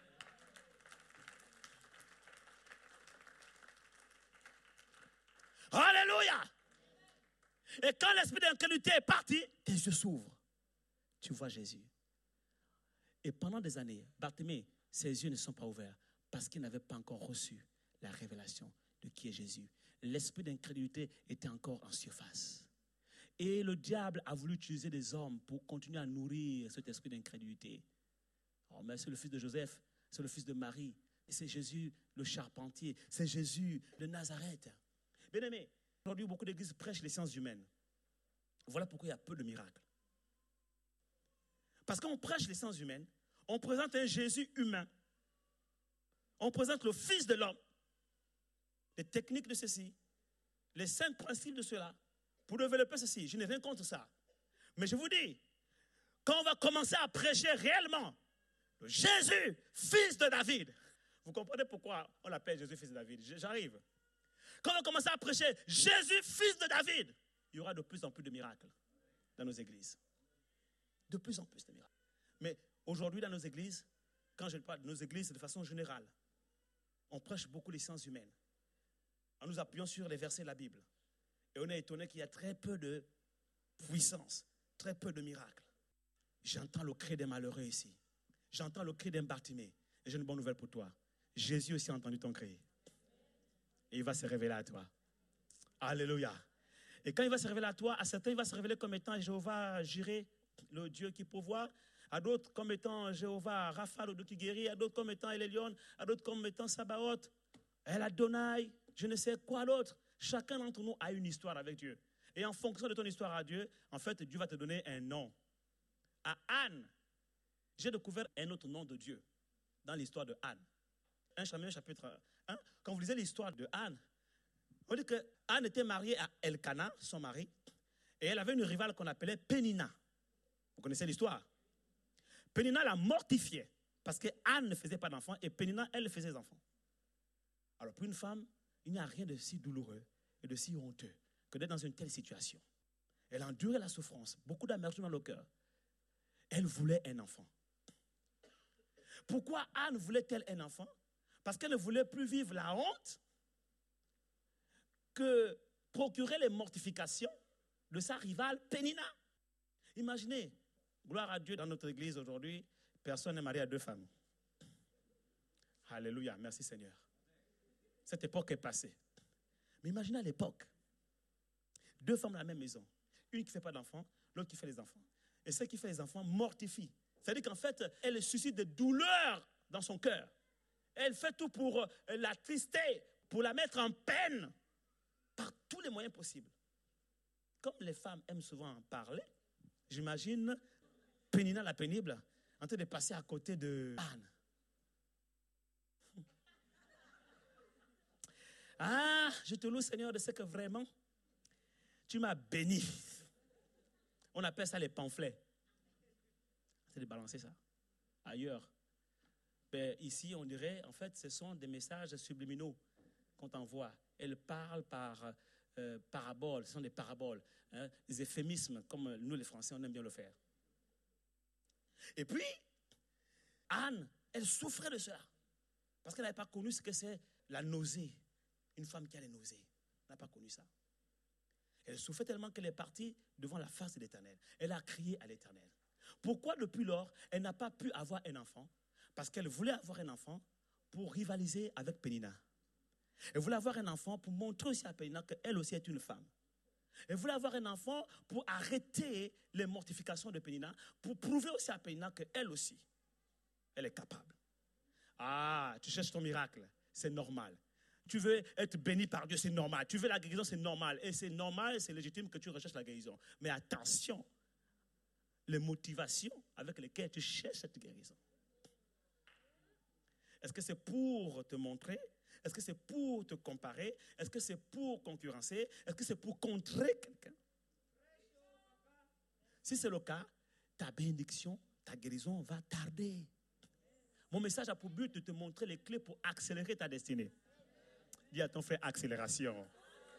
Alléluia! Et quand l'esprit d'incrédulité est parti, tes yeux s'ouvrent. Tu vois Jésus. Et pendant des années, Bartimée, ses yeux ne sont pas ouverts parce qu'il n'avait pas encore reçu la révélation de qui est Jésus. L'esprit d'incrédulité était encore en surface. Et le diable a voulu utiliser des hommes pour continuer à nourrir cet esprit d'incrédulité. Oh, mais c'est le fils de Joseph, c'est le fils de Marie, c'est Jésus le charpentier, c'est Jésus de Nazareth. Bien aimé, aujourd'hui beaucoup d'églises prêchent les sciences humaines. Voilà pourquoi il y a peu de miracles. Parce qu'on prêche les sciences humaines, on présente un Jésus humain. On présente le Fils de l'homme, les techniques de ceci, les cinq principes de cela, pour développer ceci. Je n'ai rien contre ça. Mais je vous dis, quand on va commencer à prêcher réellement le Jésus, Fils de David, vous comprenez pourquoi on l'appelle Jésus, Fils de David? J'arrive. Quand on va commencer à prêcher Jésus, Fils de David, il y aura de plus en plus de miracles dans nos églises. De plus en plus de miracles. Mais aujourd'hui, dans nos églises, quand je parle de nos églises de façon générale, on prêche beaucoup les sciences humaines, en nous appuyant sur les versets de la Bible. Et on est étonné qu'il y a très peu de puissance, très peu de miracles. J'entends le cri des malheureux ici. J'entends le cri d'un Bartimée. Et j'ai une bonne nouvelle pour toi. Jésus aussi a entendu ton cri. Et il va se révéler à toi. Alléluia. Et quand il va se révéler à toi, à certains, il va se révéler comme étant Jéhovah Jireh, le Dieu qui pourvoit. À d'autres comme étant Jéhovah Rapha, le Dieu qui guérit. À d'autres comme étant El Elyon. À d'autres comme étant Sabaoth. El Adonai. Je ne sais quoi d'autre. Chacun d'entre nous a une histoire avec Dieu. Et en fonction de ton histoire à Dieu, en fait, Dieu va te donner un nom. À Anne, j'ai découvert un autre nom de Dieu dans l'histoire de Anne. un Samuel chapitre un. Quand vous lisez l'histoire de Anne, on dit que Anne était mariée à Elkana, son mari, et elle avait une rivale qu'on appelait Pénina. Vous connaissez l'histoire? Pénina la mortifiait parce que Anne ne faisait pas d'enfants et Pénina, elle faisait des enfants. Alors pour une femme, il n'y a rien de si douloureux et de si honteux que d'être dans une telle situation. Elle a enduré la souffrance, beaucoup d'amertume dans le cœur. Elle voulait un enfant. Pourquoi Anne voulait-elle un enfant? Parce qu'elle ne voulait plus vivre la honte que procurer les mortifications de sa rivale Pénina. Imaginez, gloire à Dieu, dans notre église aujourd'hui, personne n'est marié à deux femmes. Alléluia, merci Seigneur. Cette époque est passée. Mais imaginez à l'époque, deux femmes dans la même maison, une qui ne fait pas d'enfants, l'autre qui fait les enfants. Et celle qui fait les enfants mortifie. C'est-à-dire qu'en fait, elle suscite des douleurs dans son cœur. Elle fait tout pour la trister, pour la mettre en peine, par tous les moyens possibles. Comme les femmes aiment souvent en parler, j'imagine Pénina la pénible en train de passer à côté de Anne. Ah, je te loue Seigneur de ce que vraiment tu m'as béni. On appelle ça les pamphlets. C'est de balancer ça ailleurs. Ben, ici, on dirait, en fait, ce sont des messages subliminaux qu'on t'envoie. Elles parlent par euh, paraboles, ce sont des paraboles, hein, des euphémismes, comme nous les Français, on aime bien le faire. Et puis, Anne, elle souffrait de cela, parce qu'elle n'avait pas connu ce que c'est la nausée. Une femme qui a les nausées, elle n'a pas connu ça. Elle souffrait tellement qu'elle est partie devant la face de l'Éternel. Elle a crié à l'Éternel. Pourquoi depuis lors, elle n'a pas pu avoir un enfant? Parce qu'elle voulait avoir un enfant pour rivaliser avec Pénina. Elle voulait avoir un enfant pour montrer aussi à Pénina qu'elle aussi est une femme. Elle voulait avoir un enfant pour arrêter les mortifications de Pénina, pour prouver aussi à Pénina qu'elle aussi, elle est capable. Ah, tu cherches ton miracle, c'est normal. Tu veux être béni par Dieu, c'est normal. Tu veux la guérison, c'est normal. Et c'est normal et c'est légitime que tu recherches la guérison. Mais attention, les motivations avec lesquelles tu cherches cette guérison. Est-ce que c'est pour te montrer? Est-ce que c'est pour te comparer? Est-ce que c'est pour concurrencer? Est-ce que c'est pour contrer quelqu'un? Si c'est le cas, ta bénédiction, ta guérison va tarder. Mon message a pour but de te montrer les clés pour accélérer ta destinée. Dis à ton frère accélération.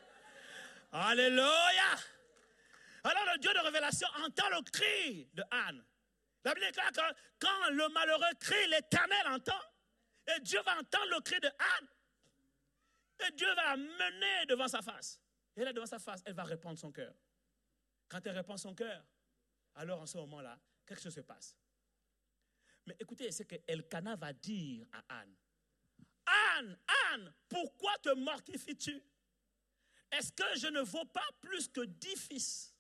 Alléluia. Alors le Dieu de révélation entend le cri de Anne. La Bible déclare que quand le malheureux crie, l'Éternel entend. Et Dieu va entendre le cri de Anne. Et Dieu va la mener devant sa face. Et là, devant sa face, elle va répandre son cœur. Quand elle répand son cœur, alors en ce moment-là, quelque chose se passe. Mais écoutez, c'est que Elkana va dire à Anne, Anne, Anne, pourquoi te mortifies-tu? Est-ce que je ne vaux pas plus que dix fils?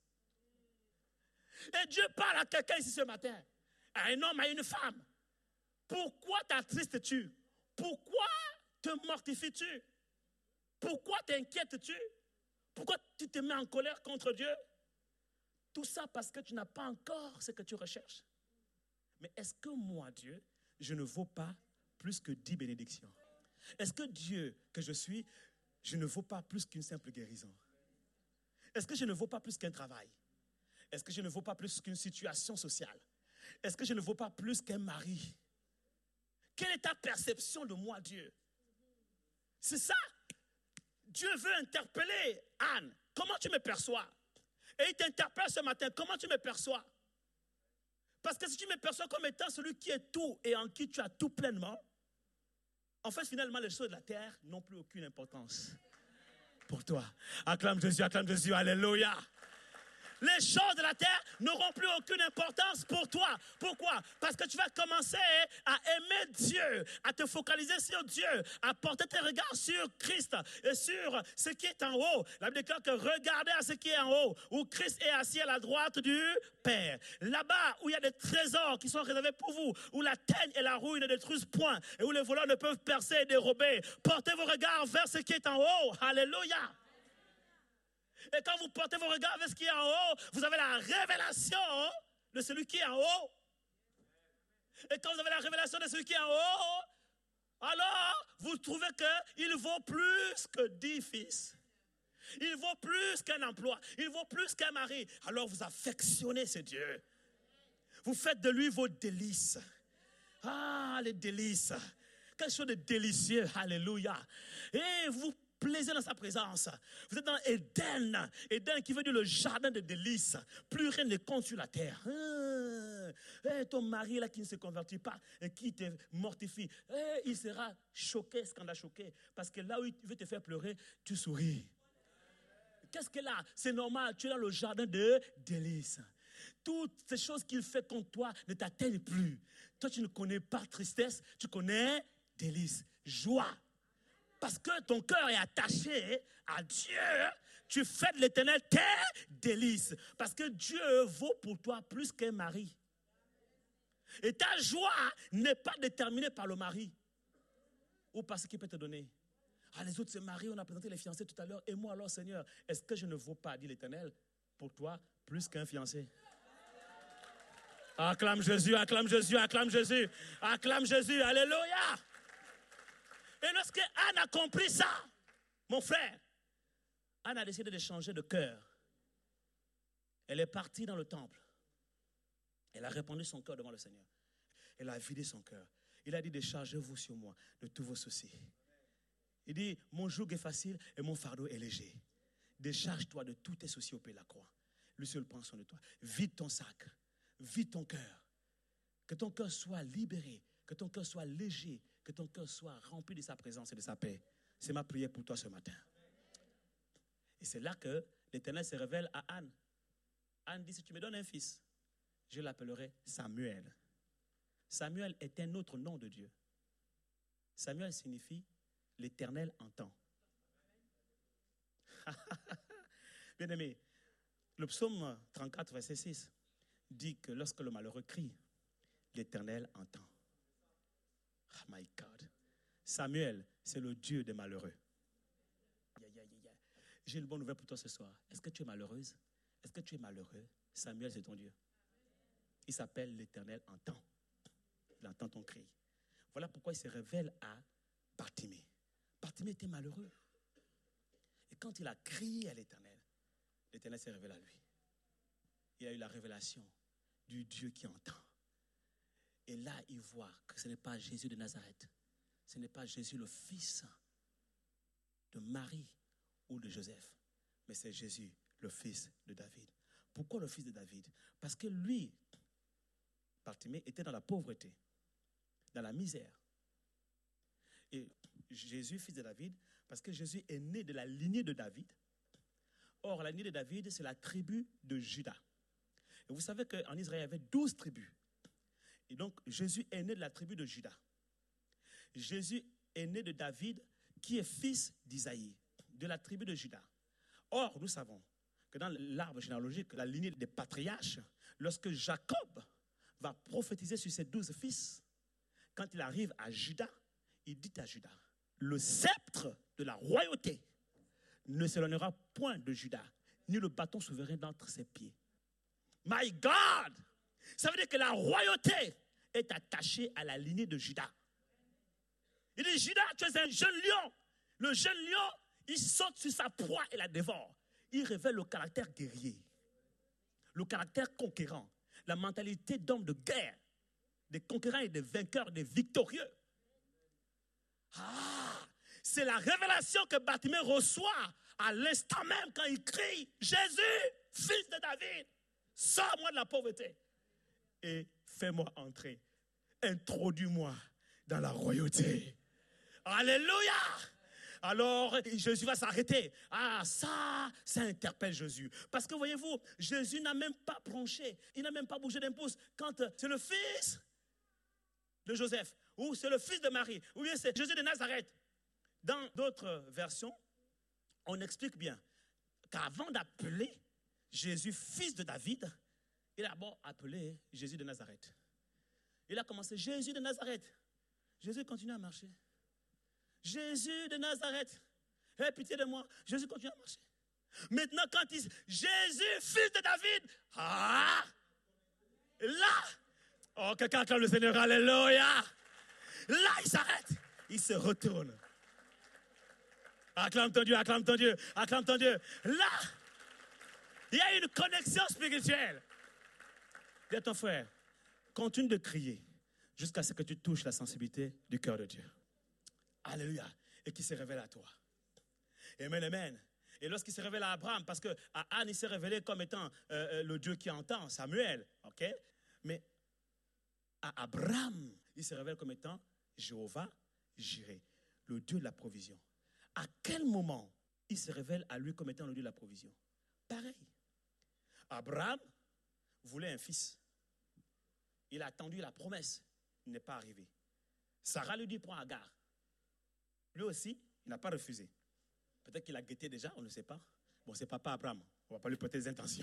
Et Dieu parle à quelqu'un ici ce matin, à un homme, à une femme. Pourquoi t'attristes-tu? Pourquoi te mortifies-tu? Pourquoi t'inquiètes-tu? Pourquoi tu te mets en colère contre Dieu? Tout ça parce que tu n'as pas encore ce que tu recherches. Mais est-ce que moi, Dieu, je ne vaux pas plus que dix bénédictions? Est-ce que Dieu que je suis, je ne vaux pas plus qu'une simple guérison? Est-ce que je ne vaux pas plus qu'un travail? Est-ce que je ne vaux pas plus qu'une situation sociale? Est-ce que je ne vaux pas plus qu'un mari? Quelle est ta perception de moi, Dieu? C'est ça. Dieu veut interpeller Anne. Comment tu me perçois? Et il t'interpelle ce matin. Comment tu me perçois? Parce que si tu me perçois comme étant celui qui est tout et en qui tu as tout pleinement, en fait, finalement, les choses de la terre n'ont plus aucune importance pour toi. Acclame Jésus, acclame Jésus, alléluia. Les choses de la terre n'auront plus aucune importance pour toi. Pourquoi? Parce que tu vas commencer à aimer Dieu, à te focaliser sur Dieu, à porter tes regards sur Christ et sur ce qui est en haut. La Bible déclare que regardez à ce qui est en haut, où Christ est assis à la droite du Père. Là-bas, où il y a des trésors qui sont réservés pour vous, où la teigne et la rouille ne détruisent point, et où les voleurs ne peuvent percer et dérober. Portez vos regards vers ce qui est en haut. Alléluia. Et quand vous portez vos regards vers ce qui est en haut, vous avez la révélation de celui qui est en haut. Et quand vous avez la révélation de celui qui est en haut, alors vous trouvez qu'il vaut plus que dix fils. Il vaut plus qu'un emploi. Il vaut plus qu'un mari. Alors vous affectionnez ce Dieu. Vous faites de lui vos délices. Ah, les délices. Quelque chose de délicieux. Alléluia. Et vous plaisez dans sa présence. Vous êtes dans Éden. Éden qui veut dire le jardin de délices. Plus rien ne compte sur la terre. Ah, et ton mari là qui ne se convertit pas et qui te mortifie, et il sera choqué, scandale choqué. Parce que là où il veut te faire pleurer, tu souris. Qu'est-ce que là? C'est normal, tu es dans le jardin de délices. Toutes ces choses qu'il fait contre toi ne t'atteignent plus. Toi, tu ne connais pas tristesse, tu connais délices, joie. Parce que ton cœur est attaché à Dieu, tu fais de l'Éternel tes délices. Parce que Dieu vaut pour toi plus qu'un mari. Et ta joie n'est pas déterminée par le mari ou par ce qu'il peut te donner. Ah, les autres se marient, on a présenté les fiancés tout à l'heure. Et moi alors, Seigneur, est-ce que je ne vaux pas, dit l'Éternel, pour toi plus qu'un fiancé? Acclame Jésus, acclame Jésus, acclame Jésus, acclame Jésus, alléluia. Et lorsque Anne a compris ça, mon frère, Anne a décidé de changer de cœur. Elle est partie dans le temple. Elle a répandu son cœur devant le Seigneur. Elle a vidé son cœur. Il a dit, déchargez-vous sur moi de tous vos soucis. Il dit, mon joug est facile et mon fardeau est léger. Décharge-toi de tous tes soucis au pied de la croix. Lui seul prend soin de toi. Vide ton sac. Vide ton cœur. Que ton cœur soit libéré. Que ton cœur soit léger. Que ton cœur soit rempli de sa présence et de sa paix. C'est ma prière pour toi ce matin. Et c'est là que l'Éternel se révèle à Anne. Anne dit, si tu me donnes un fils, je l'appellerai Samuel. Samuel est un autre nom de Dieu. Samuel signifie l'Éternel entend. Bien aimé, le psaume trente-quatre, verset six, dit que lorsque le malheureux crie, l'Éternel entend. Oh my God. Samuel, c'est le Dieu des malheureux. J'ai une bonne nouvelle pour toi ce soir. Est-ce que tu es malheureuse? Est-ce que tu es malheureux? Samuel, c'est ton Dieu. Il s'appelle l'Éternel entend. Il entend ton cri. Voilà pourquoi il se révèle à Bartimée. Bartimée était malheureux. Et quand il a crié à l'Éternel, l'Éternel s'est révélé à lui. Il a eu la révélation du Dieu qui entend. Et là, il voit que ce n'est pas Jésus de Nazareth. Ce n'est pas Jésus le fils de Marie ou de Joseph. Mais c'est Jésus, le fils de David. Pourquoi le fils de David? Parce que lui, Bartimée, était dans la pauvreté, dans la misère. Et Jésus, fils de David, parce que Jésus est né de la lignée de David. Or, la lignée de David, c'est la tribu de Juda. Et vous savez qu'en Israël, il y avait douze tribus. Et donc, Jésus est né de la tribu de Juda. Jésus est né de David, qui est fils d'Isaïe, de la tribu de Juda. Or, nous savons que dans l'arbre généalogique, la lignée des patriarches, lorsque Jacob va prophétiser sur ses douze fils, quand il arrive à Juda, il dit à Juda, le sceptre de la royauté ne s'éloignera point de Juda, ni le bâton souverain d'entre ses pieds. My God! Ça veut dire que la royauté est attachée à la lignée de Juda. Il dit, Juda, tu es un jeune lion. Le jeune lion, il saute sur sa proie et la dévore. Il révèle le caractère guerrier, le caractère conquérant, la mentalité d'homme de guerre, des conquérants et des vainqueurs, des victorieux. Ah, c'est la révélation que Bartimée reçoit à l'instant même quand il crie, Jésus, fils de David, sors-moi de la pauvreté et fais-moi entrer. Introduis-moi dans la royauté. Alléluia! Alors, Jésus va s'arrêter. Ah, ça, ça interpelle Jésus. Parce que, voyez-vous, Jésus n'a même pas bronché. Il n'a même pas bougé d'un pouce. Quand c'est le fils de Joseph, ou c'est le fils de Marie, ou bien c'est Jésus de Nazareth. Dans d'autres versions, on explique bien qu'avant d'appeler Jésus fils de David, il a d'abord appelé Jésus de Nazareth. Il a commencé Jésus de Nazareth. Jésus continue à marcher. Jésus de Nazareth, aie pitié de moi. Jésus continue à marcher. Maintenant, quand il dit Jésus, fils de David, ah, là, oh, quelqu'un acclame le Seigneur, alléluia. Là, il s'arrête, il se retourne. Acclame ton Dieu, acclame ton Dieu, acclame ton Dieu. Là, il y a une connexion spirituelle. Dis à ton frère, continue de crier jusqu'à ce que tu touches la sensibilité du cœur de Dieu. Alléluia. Et qui se révèle à toi. Amen, amen. Et lorsqu'il se révèle à Abraham, parce qu'à Anne, il s'est révélé comme étant euh, le Dieu qui entend, Samuel. Ok? Mais à Abraham, il se révèle comme étant Jéhovah Jireh, le Dieu de la provision. À quel moment il se révèle à lui comme étant le Dieu de la provision? Pareil. Abraham voulait un fils. Il a attendu la promesse. Il n'est pas arrivé. Sarah lui dit, prends Agar. Lui aussi, il n'a pas refusé. Peut-être qu'il a guetté déjà, on ne sait pas. Bon, c'est papa Abraham. On ne va pas lui prêter des intentions.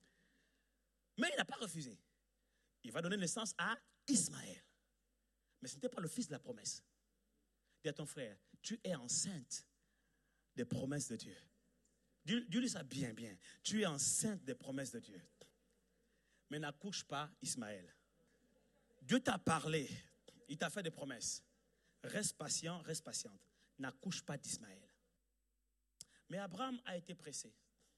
Mais il n'a pas refusé. Il va donner naissance à Ismaël. Mais ce n'était pas le fils de la promesse. Dis à ton frère, tu es enceinte des promesses de Dieu. Dis-lui ça bien, bien. Tu es enceinte des promesses de Dieu. Mais n'accouche pas Ismaël. Dieu t'a parlé. Il t'a fait des promesses. Reste patient, reste patiente. N'accouche pas d'Ismaël. Mais Abraham a été pressé.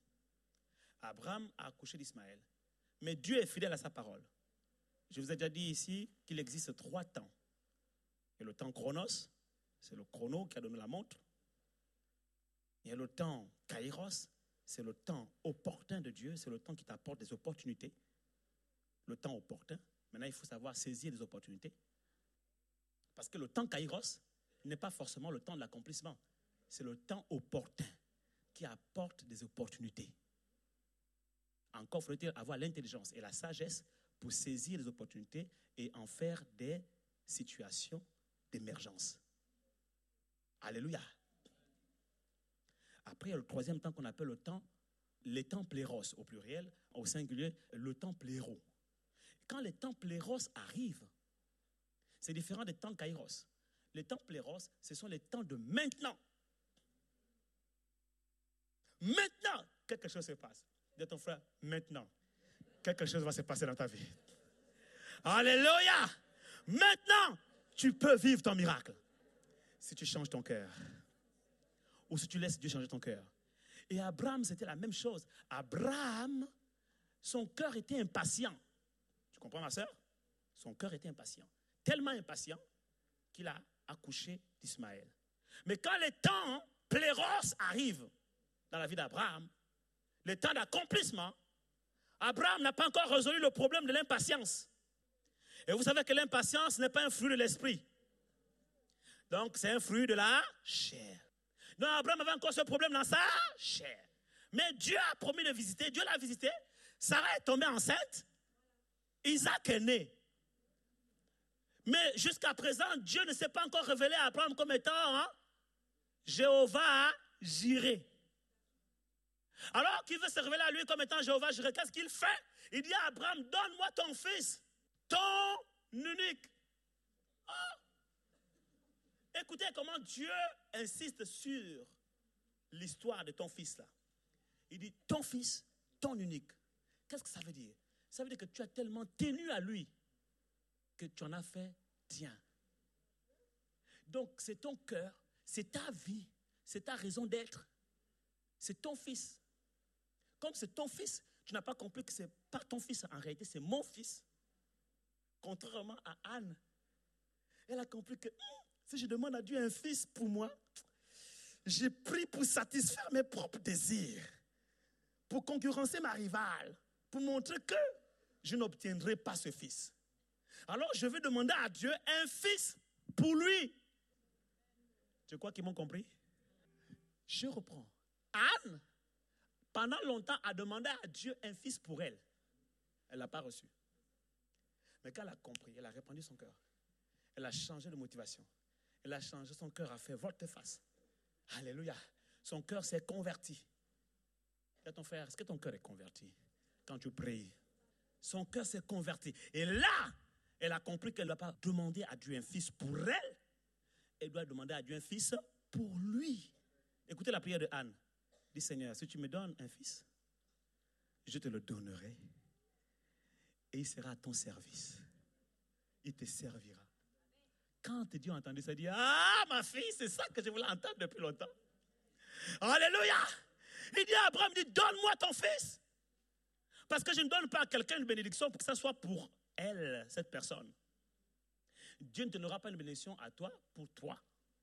Abraham a accouché d'Ismaël. Mais Dieu est fidèle à sa parole. Je vous ai déjà dit ici qu'il existe trois temps. Il y a le temps chronos, c'est le chrono qui a donné la montre. Il y a le temps kairos, c'est le temps opportun de Dieu, c'est le temps qui t'apporte des opportunités. Le temps opportun. Maintenant, il faut savoir saisir les opportunités. Parce que le temps kairos n'est pas forcément le temps de l'accomplissement. C'est le temps opportun qui apporte des opportunités. Encore faut-il avoir l'intelligence et la sagesse pour saisir les opportunités et en faire des situations d'émergence. Alléluia. Après, il y a le troisième temps qu'on appelle le temps, les temps pléros au pluriel, au singulier, le temps pléro. Quand les temps pléros arrivent, c'est différent des temps kairos. Les temps pléros, ce sont les temps de maintenant. Maintenant, quelque chose se passe. Dis à ton frère, maintenant, quelque chose va se passer dans ta vie. Alléluia! Maintenant, tu peux vivre ton miracle. Si tu changes ton cœur. Ou si tu laisses Dieu changer ton cœur. Et Abraham, c'était la même chose. Abraham, son cœur était impatient. Tu comprends, ma soeur? Son cœur était impatient. Tellement impatient qu'il a accouché d'Ismaël. Mais quand les temps pléros arrivent dans la vie d'Abraham, le temps d'accomplissement, Abraham n'a pas encore résolu le problème de l'impatience. Et vous savez que l'impatience n'est pas un fruit de l'esprit. Donc c'est un fruit de la chair. Donc Abraham avait encore ce problème dans sa chair. Mais Dieu a promis de visiter, Dieu l'a visité. Sarah est tombée enceinte. Isaac est né. Mais jusqu'à présent, Dieu ne s'est pas encore révélé à Abraham comme étant hein, Jéhovah Jireh. Alors qu'il veut se révéler à lui comme étant Jéhovah Jireh, qu'est-ce qu'il fait? Il dit à Abraham, donne-moi ton fils, ton unique. Oh. Écoutez comment Dieu insiste sur l'histoire de ton fils là. Il dit, ton fils, ton unique. Qu'est-ce que ça veut dire? Ça veut dire que tu as tellement tenu à lui que tu en as fait tien. Donc c'est ton cœur, c'est ta vie, c'est ta raison d'être. C'est ton fils. Comme c'est ton fils, tu n'as pas compris que ce n'est pas ton fils, en réalité c'est mon fils. Contrairement à Anne. Elle a compris que hum, si je demande à Dieu un fils pour moi, j'ai pris pour satisfaire mes propres désirs, pour concurrencer ma rivale, pour montrer que je n'obtiendrai pas ce fils. Alors je vais demander à Dieu un fils pour lui. Tu crois qu'ils m'ont compris? Je reprends. Anne, pendant longtemps, a demandé à Dieu un fils pour elle. Elle ne l'a pas reçu. Mais quand elle a compris, elle a répandu son cœur. Elle a changé de motivation. Elle a changé son cœur, a fait volte-face. Alléluia. Son cœur s'est converti. Dis à ton frère, est-ce que ton cœur est converti quand tu pries? Son cœur s'est converti. Et là, elle a compris qu'elle ne doit pas demander à Dieu un fils pour elle. Elle doit demander à Dieu un fils pour lui. Écoutez la prière de Anne. Dis Seigneur, si tu me donnes un fils, je te le donnerai. Et il sera à ton service. Il te servira. Quand Dieu a entendu ça, il dit, ah ma fille, c'est ça que je voulais entendre depuis longtemps. Alléluia. Il dit à Abraham, dit, donne-moi ton fils. Parce que je ne donne pas à quelqu'un une bénédiction pour que ça soit pour elle, cette personne. Dieu ne te donnera pas une bénédiction à toi, pour toi.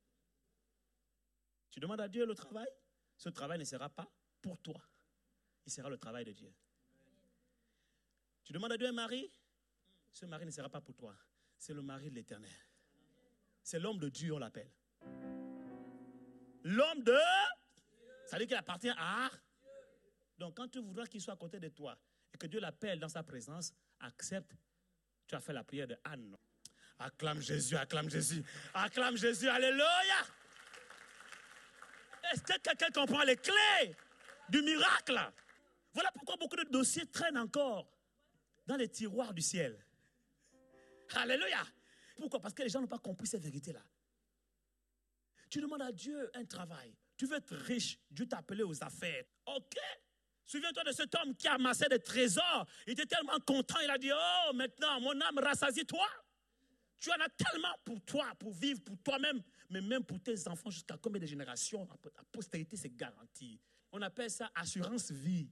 Tu demandes à Dieu le travail, ce travail ne sera pas pour toi. Il sera le travail de Dieu. Tu demandes à Dieu un mari, ce mari ne sera pas pour toi. C'est le mari de l'Éternel. C'est l'homme de Dieu, on l'appelle. L'homme de... Ça veut dire qu'il appartient à... Donc quand tu voudras qu'il soit à côté de toi et que Dieu l'appelle dans sa présence, accepte. Tu as fait la prière de Anne. Acclame Jésus, acclame Jésus, acclame Jésus, alléluia. Est-ce que quelqu'un comprend les clés du miracle? Voilà pourquoi beaucoup de dossiers traînent encore dans les tiroirs du ciel. Alléluia. Pourquoi? Parce que les gens n'ont pas compris cette vérité-là. Tu demandes à Dieu un travail. Tu veux être riche. Dieu t'a appelé aux affaires. Ok. Souviens-toi de cet homme qui amassait des trésors. Il était tellement content. Il a dit, oh, maintenant, mon âme, rassasie-toi. Tu en as tellement pour toi, pour vivre, pour toi-même, mais même pour tes enfants, jusqu'à combien de générations? La postérité, c'est garanti. On appelle ça assurance vie.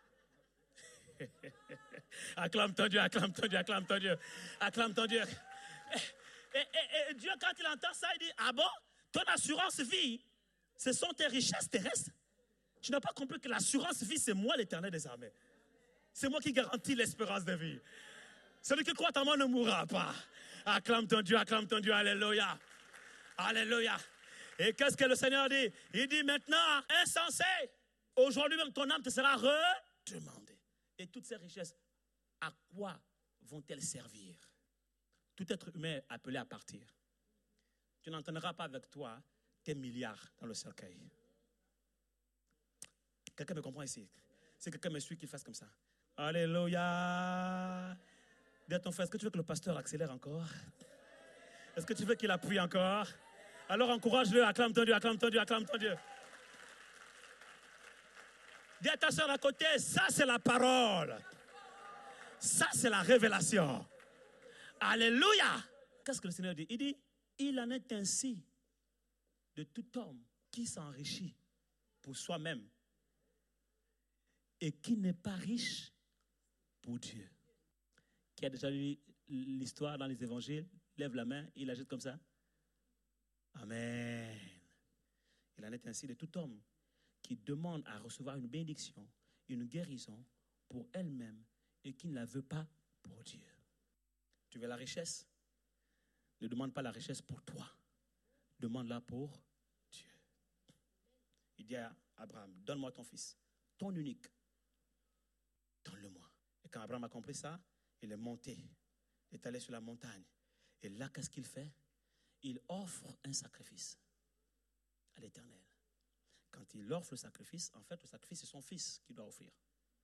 Acclame ton Dieu, acclame ton Dieu, acclame ton Dieu, acclame ton Dieu. Et, et, et Dieu, quand il entend ça, il dit, ah bon, ton assurance vie, ce sont tes richesses terrestres. Tu n'as pas compris que l'assurance vie, c'est moi l'Éternel des armées. C'est moi qui garantis l'espérance de vie. Celui qui croit en moi ne mourra pas. Acclame ton Dieu, acclame ton Dieu, alléluia. Alléluia. Et qu'est-ce que le Seigneur dit? Il dit maintenant, insensé, aujourd'hui même ton âme te sera redemandée. Et toutes ces richesses, à quoi vont-elles servir? Tout être humain est appelé à partir. Tu n'entendras pas avec toi tes milliards dans le cercueil. Quelqu'un me comprend ici? Si quelqu'un me suit, qu'il fasse comme ça. Alléluia. Dis à ton frère, est-ce que tu veux que le pasteur accélère encore? Est-ce que tu veux qu'il appuie encore? Alors encourage-le, acclame ton Dieu, acclame ton Dieu, acclame ton Dieu. Dis à ta soeur à côté, ça c'est la parole. Ça c'est la révélation. Alléluia. Qu'est-ce que le Seigneur dit? Il dit, il en est ainsi de tout homme qui s'enrichit pour soi-même et qui n'est pas riche pour Dieu. Qui a déjà lu l'histoire dans les évangiles, lève la main, il la jette comme ça. Amen. Il en est ainsi de tout homme qui demande à recevoir une bénédiction, une guérison pour elle-même et qui ne la veut pas pour Dieu. Tu veux la richesse? Ne demande pas la richesse pour toi. Demande-la pour Dieu. Il dit à Abraham, donne-moi ton fils, ton unique. Donne-le-moi. Et quand Abraham a compris ça, il est monté, il est allé sur la montagne. Et là, qu'est-ce qu'il fait? Il offre un sacrifice à l'Éternel. Quand il offre le sacrifice, en fait, le sacrifice, c'est son fils qu'il doit offrir.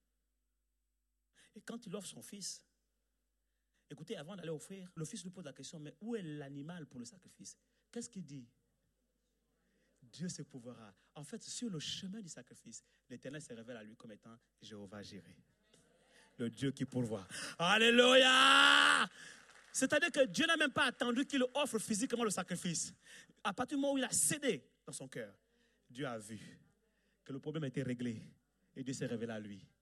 Et quand il offre son fils, écoutez, avant d'aller offrir, le fils lui pose la question, mais où est l'animal pour le sacrifice? Qu'est-ce qu'il dit? Dieu se pourvoira. En fait, sur le chemin du sacrifice, l'Éternel se révèle à lui comme étant Jéhovah Jireh, le Dieu qui pourvoit. Alléluia! C'est-à-dire que Dieu n'a même pas attendu qu'il offre physiquement le sacrifice. À partir du moment où il a cédé dans son cœur, Dieu a vu que le problème était réglé et Dieu s'est révélé à lui.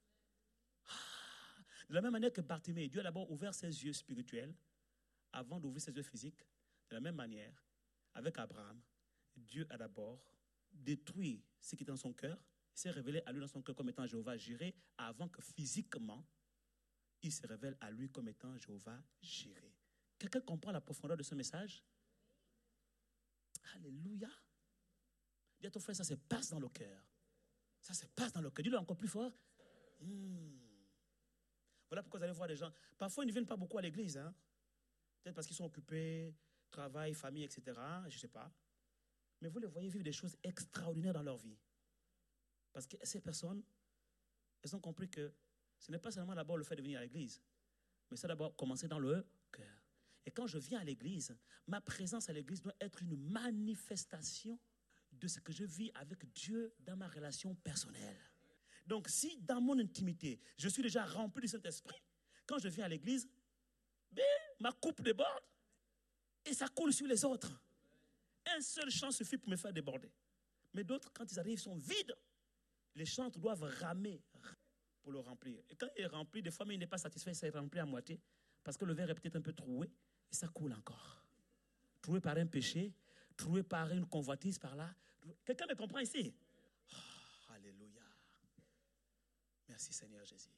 De la même manière que Bartimée, Dieu a d'abord ouvert ses yeux spirituels avant d'ouvrir ses yeux physiques. De la même manière, avec Abraham, Dieu a d'abord détruit ce qui était dans son cœur, s'est révélé à lui dans son cœur comme étant Jéhovah Jireh, avant que physiquement, il se révèle à lui comme étant Jéhovah Jireh. Quelqu'un comprend la profondeur de ce message? Alléluia. Dis à ton frère, ça se passe dans le cœur. Ça se passe dans le cœur. Dis-le encore plus fort. Hmm. Voilà pourquoi vous allez voir des gens. Parfois, ils ne viennent pas beaucoup à l'église. Hein? Peut-être parce qu'ils sont occupés, travail, famille, et cetera. Je ne sais pas. Mais vous les voyez vivre des choses extraordinaires dans leur vie. Parce que ces personnes, elles ont compris que ce n'est pas seulement d'abord le fait de venir à l'église, mais ça d'abord commencer dans le cœur. Et quand je viens à l'église, ma présence à l'église doit être une manifestation de ce que je vis avec Dieu dans ma relation personnelle. Donc si dans mon intimité, je suis déjà rempli du Saint-Esprit, quand je viens à l'église, ben, ma coupe déborde et ça coule sur les autres. Un seul chant suffit pour me faire déborder. Mais d'autres, quand ils arrivent, sont vides. Les chantres doivent ramer pour le remplir. Et quand il est rempli, des fois, mais il n'est pas satisfait, ça est rempli à moitié, parce que le verre est peut-être un peu troué, et ça coule encore. Troué par un péché, troué par une convoitise par là. Quelqu'un me comprend ici? Oh, alléluia. Merci Seigneur Jésus.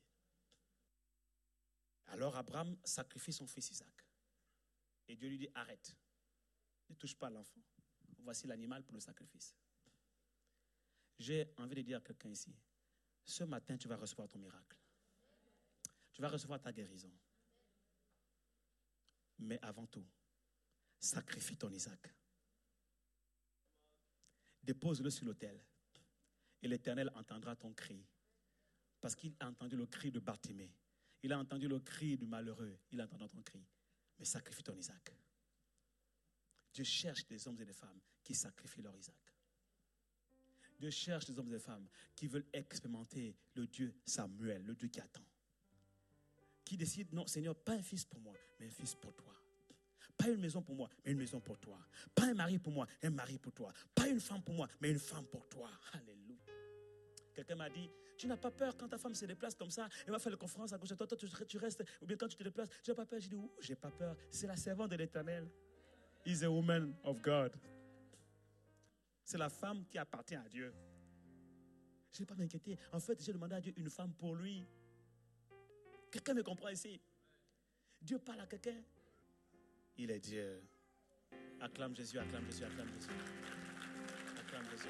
Alors Abraham sacrifie son fils Isaac. Et Dieu lui dit, arrête. Ne touche pas l'enfant. Voici l'animal pour le sacrifice. J'ai envie de dire à quelqu'un ici, ce matin, tu vas recevoir ton miracle. Tu vas recevoir ta guérison. Mais avant tout, sacrifie ton Isaac. Dépose-le sur l'autel. Et l'Éternel entendra ton cri. Parce qu'il a entendu le cri de Bartimée. Il a entendu le cri du malheureux. Il a entendu ton cri. Mais sacrifie ton Isaac. Dieu cherche des hommes et des femmes qui sacrifient leur Isaac. Dieu cherche des hommes et des femmes qui veulent expérimenter le Dieu Samuel, le Dieu qui attend. Qui décide, non Seigneur, pas un fils pour moi, mais un fils pour toi. Pas une maison pour moi, mais une maison pour toi. Pas un mari pour moi, un mari pour toi. Pas une femme pour moi, mais une femme pour toi. Alléluia. Quelqu'un m'a dit, tu n'as pas peur quand ta femme se déplace comme ça, elle va faire la conférence à gauche de toi, toi tu restes, ou bien quand tu te déplaces, tu n'as pas peur. J'ai dit, ouh, j'ai pas peur. C'est la servante de l'Éternel. Is a woman of God. C'est la femme qui appartient à Dieu. Je ne vais pas m'inquiéter. En fait, j'ai demandé à Dieu une femme pour lui. Quelqu'un me comprend ici? Dieu parle à quelqu'un. Il est Dieu. Acclame Jésus, acclame Jésus, acclame Jésus. Acclame Jésus.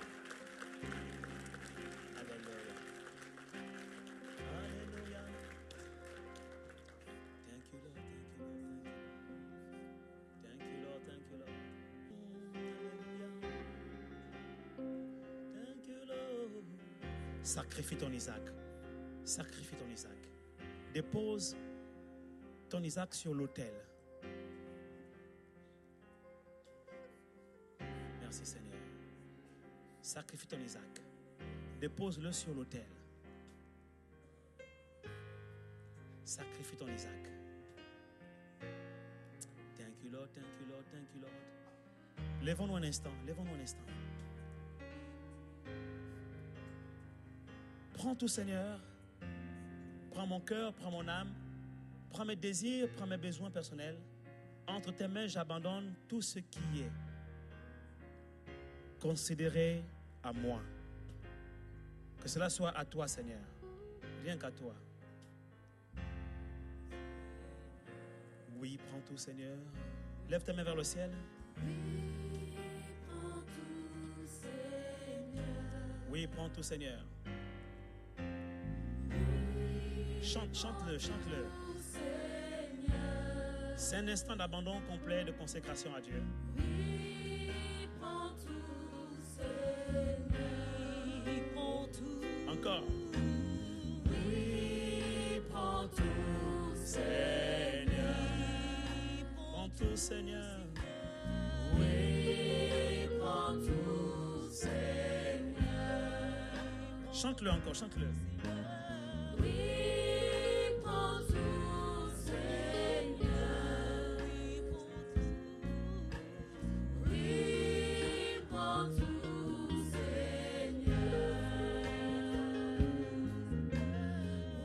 Alléluia. Alléluia. Thank you, Lord. Thank you, Lord. Thank you, Lord. Thank you, Lord. Sacrifie ton Isaac. Sacrifie ton Isaac. Dépose ton Isaac sur l'autel. Merci Seigneur. Sacrifie ton Isaac. Dépose-le sur l'autel. Sacrifie ton Isaac. Thank you Lord, thank you Lord, thank you Lord. Lèvons-nous un instant, lèvons-nous un instant. Prends tout Seigneur. Prends mon cœur, prends mon âme. Prends mes désirs, prends mes besoins personnels. Entre tes mains, j'abandonne tout ce qui est considéré à moi. Que cela soit à toi, Seigneur. Rien qu'à toi. Oui, prends tout, Seigneur. Lève tes mains vers le ciel. Oui, prends tout, Seigneur. Chante, chante-le, chante-le. C'est un instant d'abandon complet, de consécration à Dieu. Encore. Oui, prends tout, Seigneur. Prends tout, Seigneur. Oui, prends tout, Seigneur. Chante-le encore, chante-le.